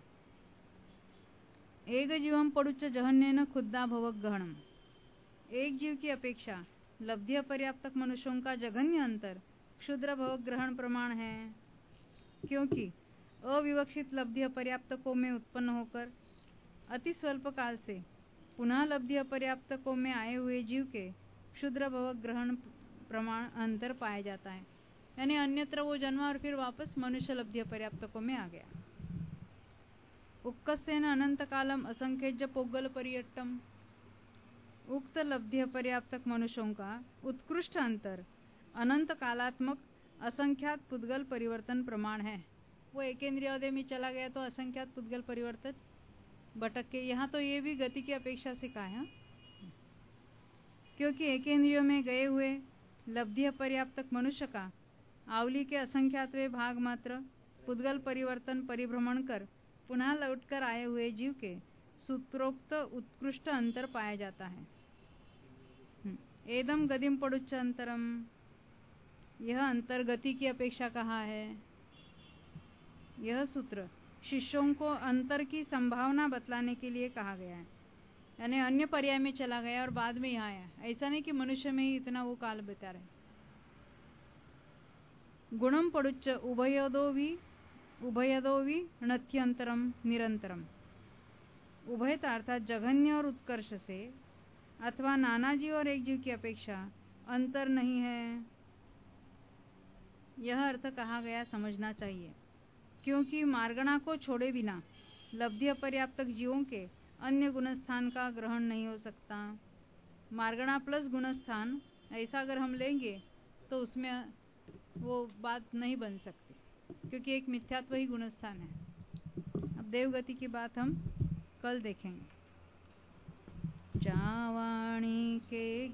एक जीवम पड़ुच्च जहन्येन खुद्दा भवक गहनम, एक जीव की अपेक्षा लब्धि अपर्याप्तक मनुष्यों का जघन्य अंतर क्षुद्र भवक ग्रहण प्रमाण है, क्योंकि अविवक्षित लब्धि अपर्याप्तकों में उत्पन्न होकर अति स्वल्प काल से पुनः लब्धि अपर्याप्तकों में आए हुए जीव के क्षुद्र भवक ग्रहण प्रमाण अंतर पाया जाता है। यानी अन्यत्र वो जन्मा और फिर वापस मनुष्य लब्धि अपर्याप्तकों में आ गया। उक्कस्येन अनंत कालम असंख्यज्य पोगल परियट्टम, उक्त लब्धि अपर्याप्तक मनुष्यों का उत्कृष्ट अंतर अनंत कालात्मक असंख्यात पुद्गल परिवर्तन प्रमाण है। वो एकेंद्रियोदय में चला गया तो असंख्यात पुद्गल परिवर्तन भटक के, यहाँ तो ये भी गति की अपेक्षा से कहा है, क्योंकि एकेंद्रियों में गए हुए लब्धि अपर्याप्तक मनुष्य का आवली के असंख्यातवे भाग मात्र पुद्गल परिवर्तन परिभ्रमण कर पुनः लौटकर आए हुए जीव के सूत्रोक्त उत्कृष्ट अंतर पाया जाता है। एदम गदिम पड़ुच्च अंतरम, यह अंतर गति की अपेक्षा कहा है। यह सूत्र शिष्यों को अंतर की संभावना बतलाने के लिए कहा गया है। यानी अन्य पर्याय में चला गया और बाद में यहाँ आया, ऐसा नहीं कि मनुष्य में ही इतना वो काल बता रहे। गुणम पड़ुच्च उभयदो भी नथ्यंतरम निरंतरम, उभयता अर्थात जघन्य और उत्कर्ष से अथवा नाना जीव और एक जीव की अपेक्षा अंतर नहीं है, यह अर्थ कहा गया समझना चाहिए, क्योंकि मार्गणा को छोड़े बिना लब्धि अपर्याप्तक जीवों के अन्य गुणस्थान का ग्रहण नहीं हो सकता। मार्गणा प्लस गुणस्थान ऐसा अगर हम लेंगे तो उसमें वो बात नहीं बन सकती, क्योंकि एक मिथ्यात्व ही गुणस्थान है। अब देवगति की बात हम कल देखेंगे। जावाणी के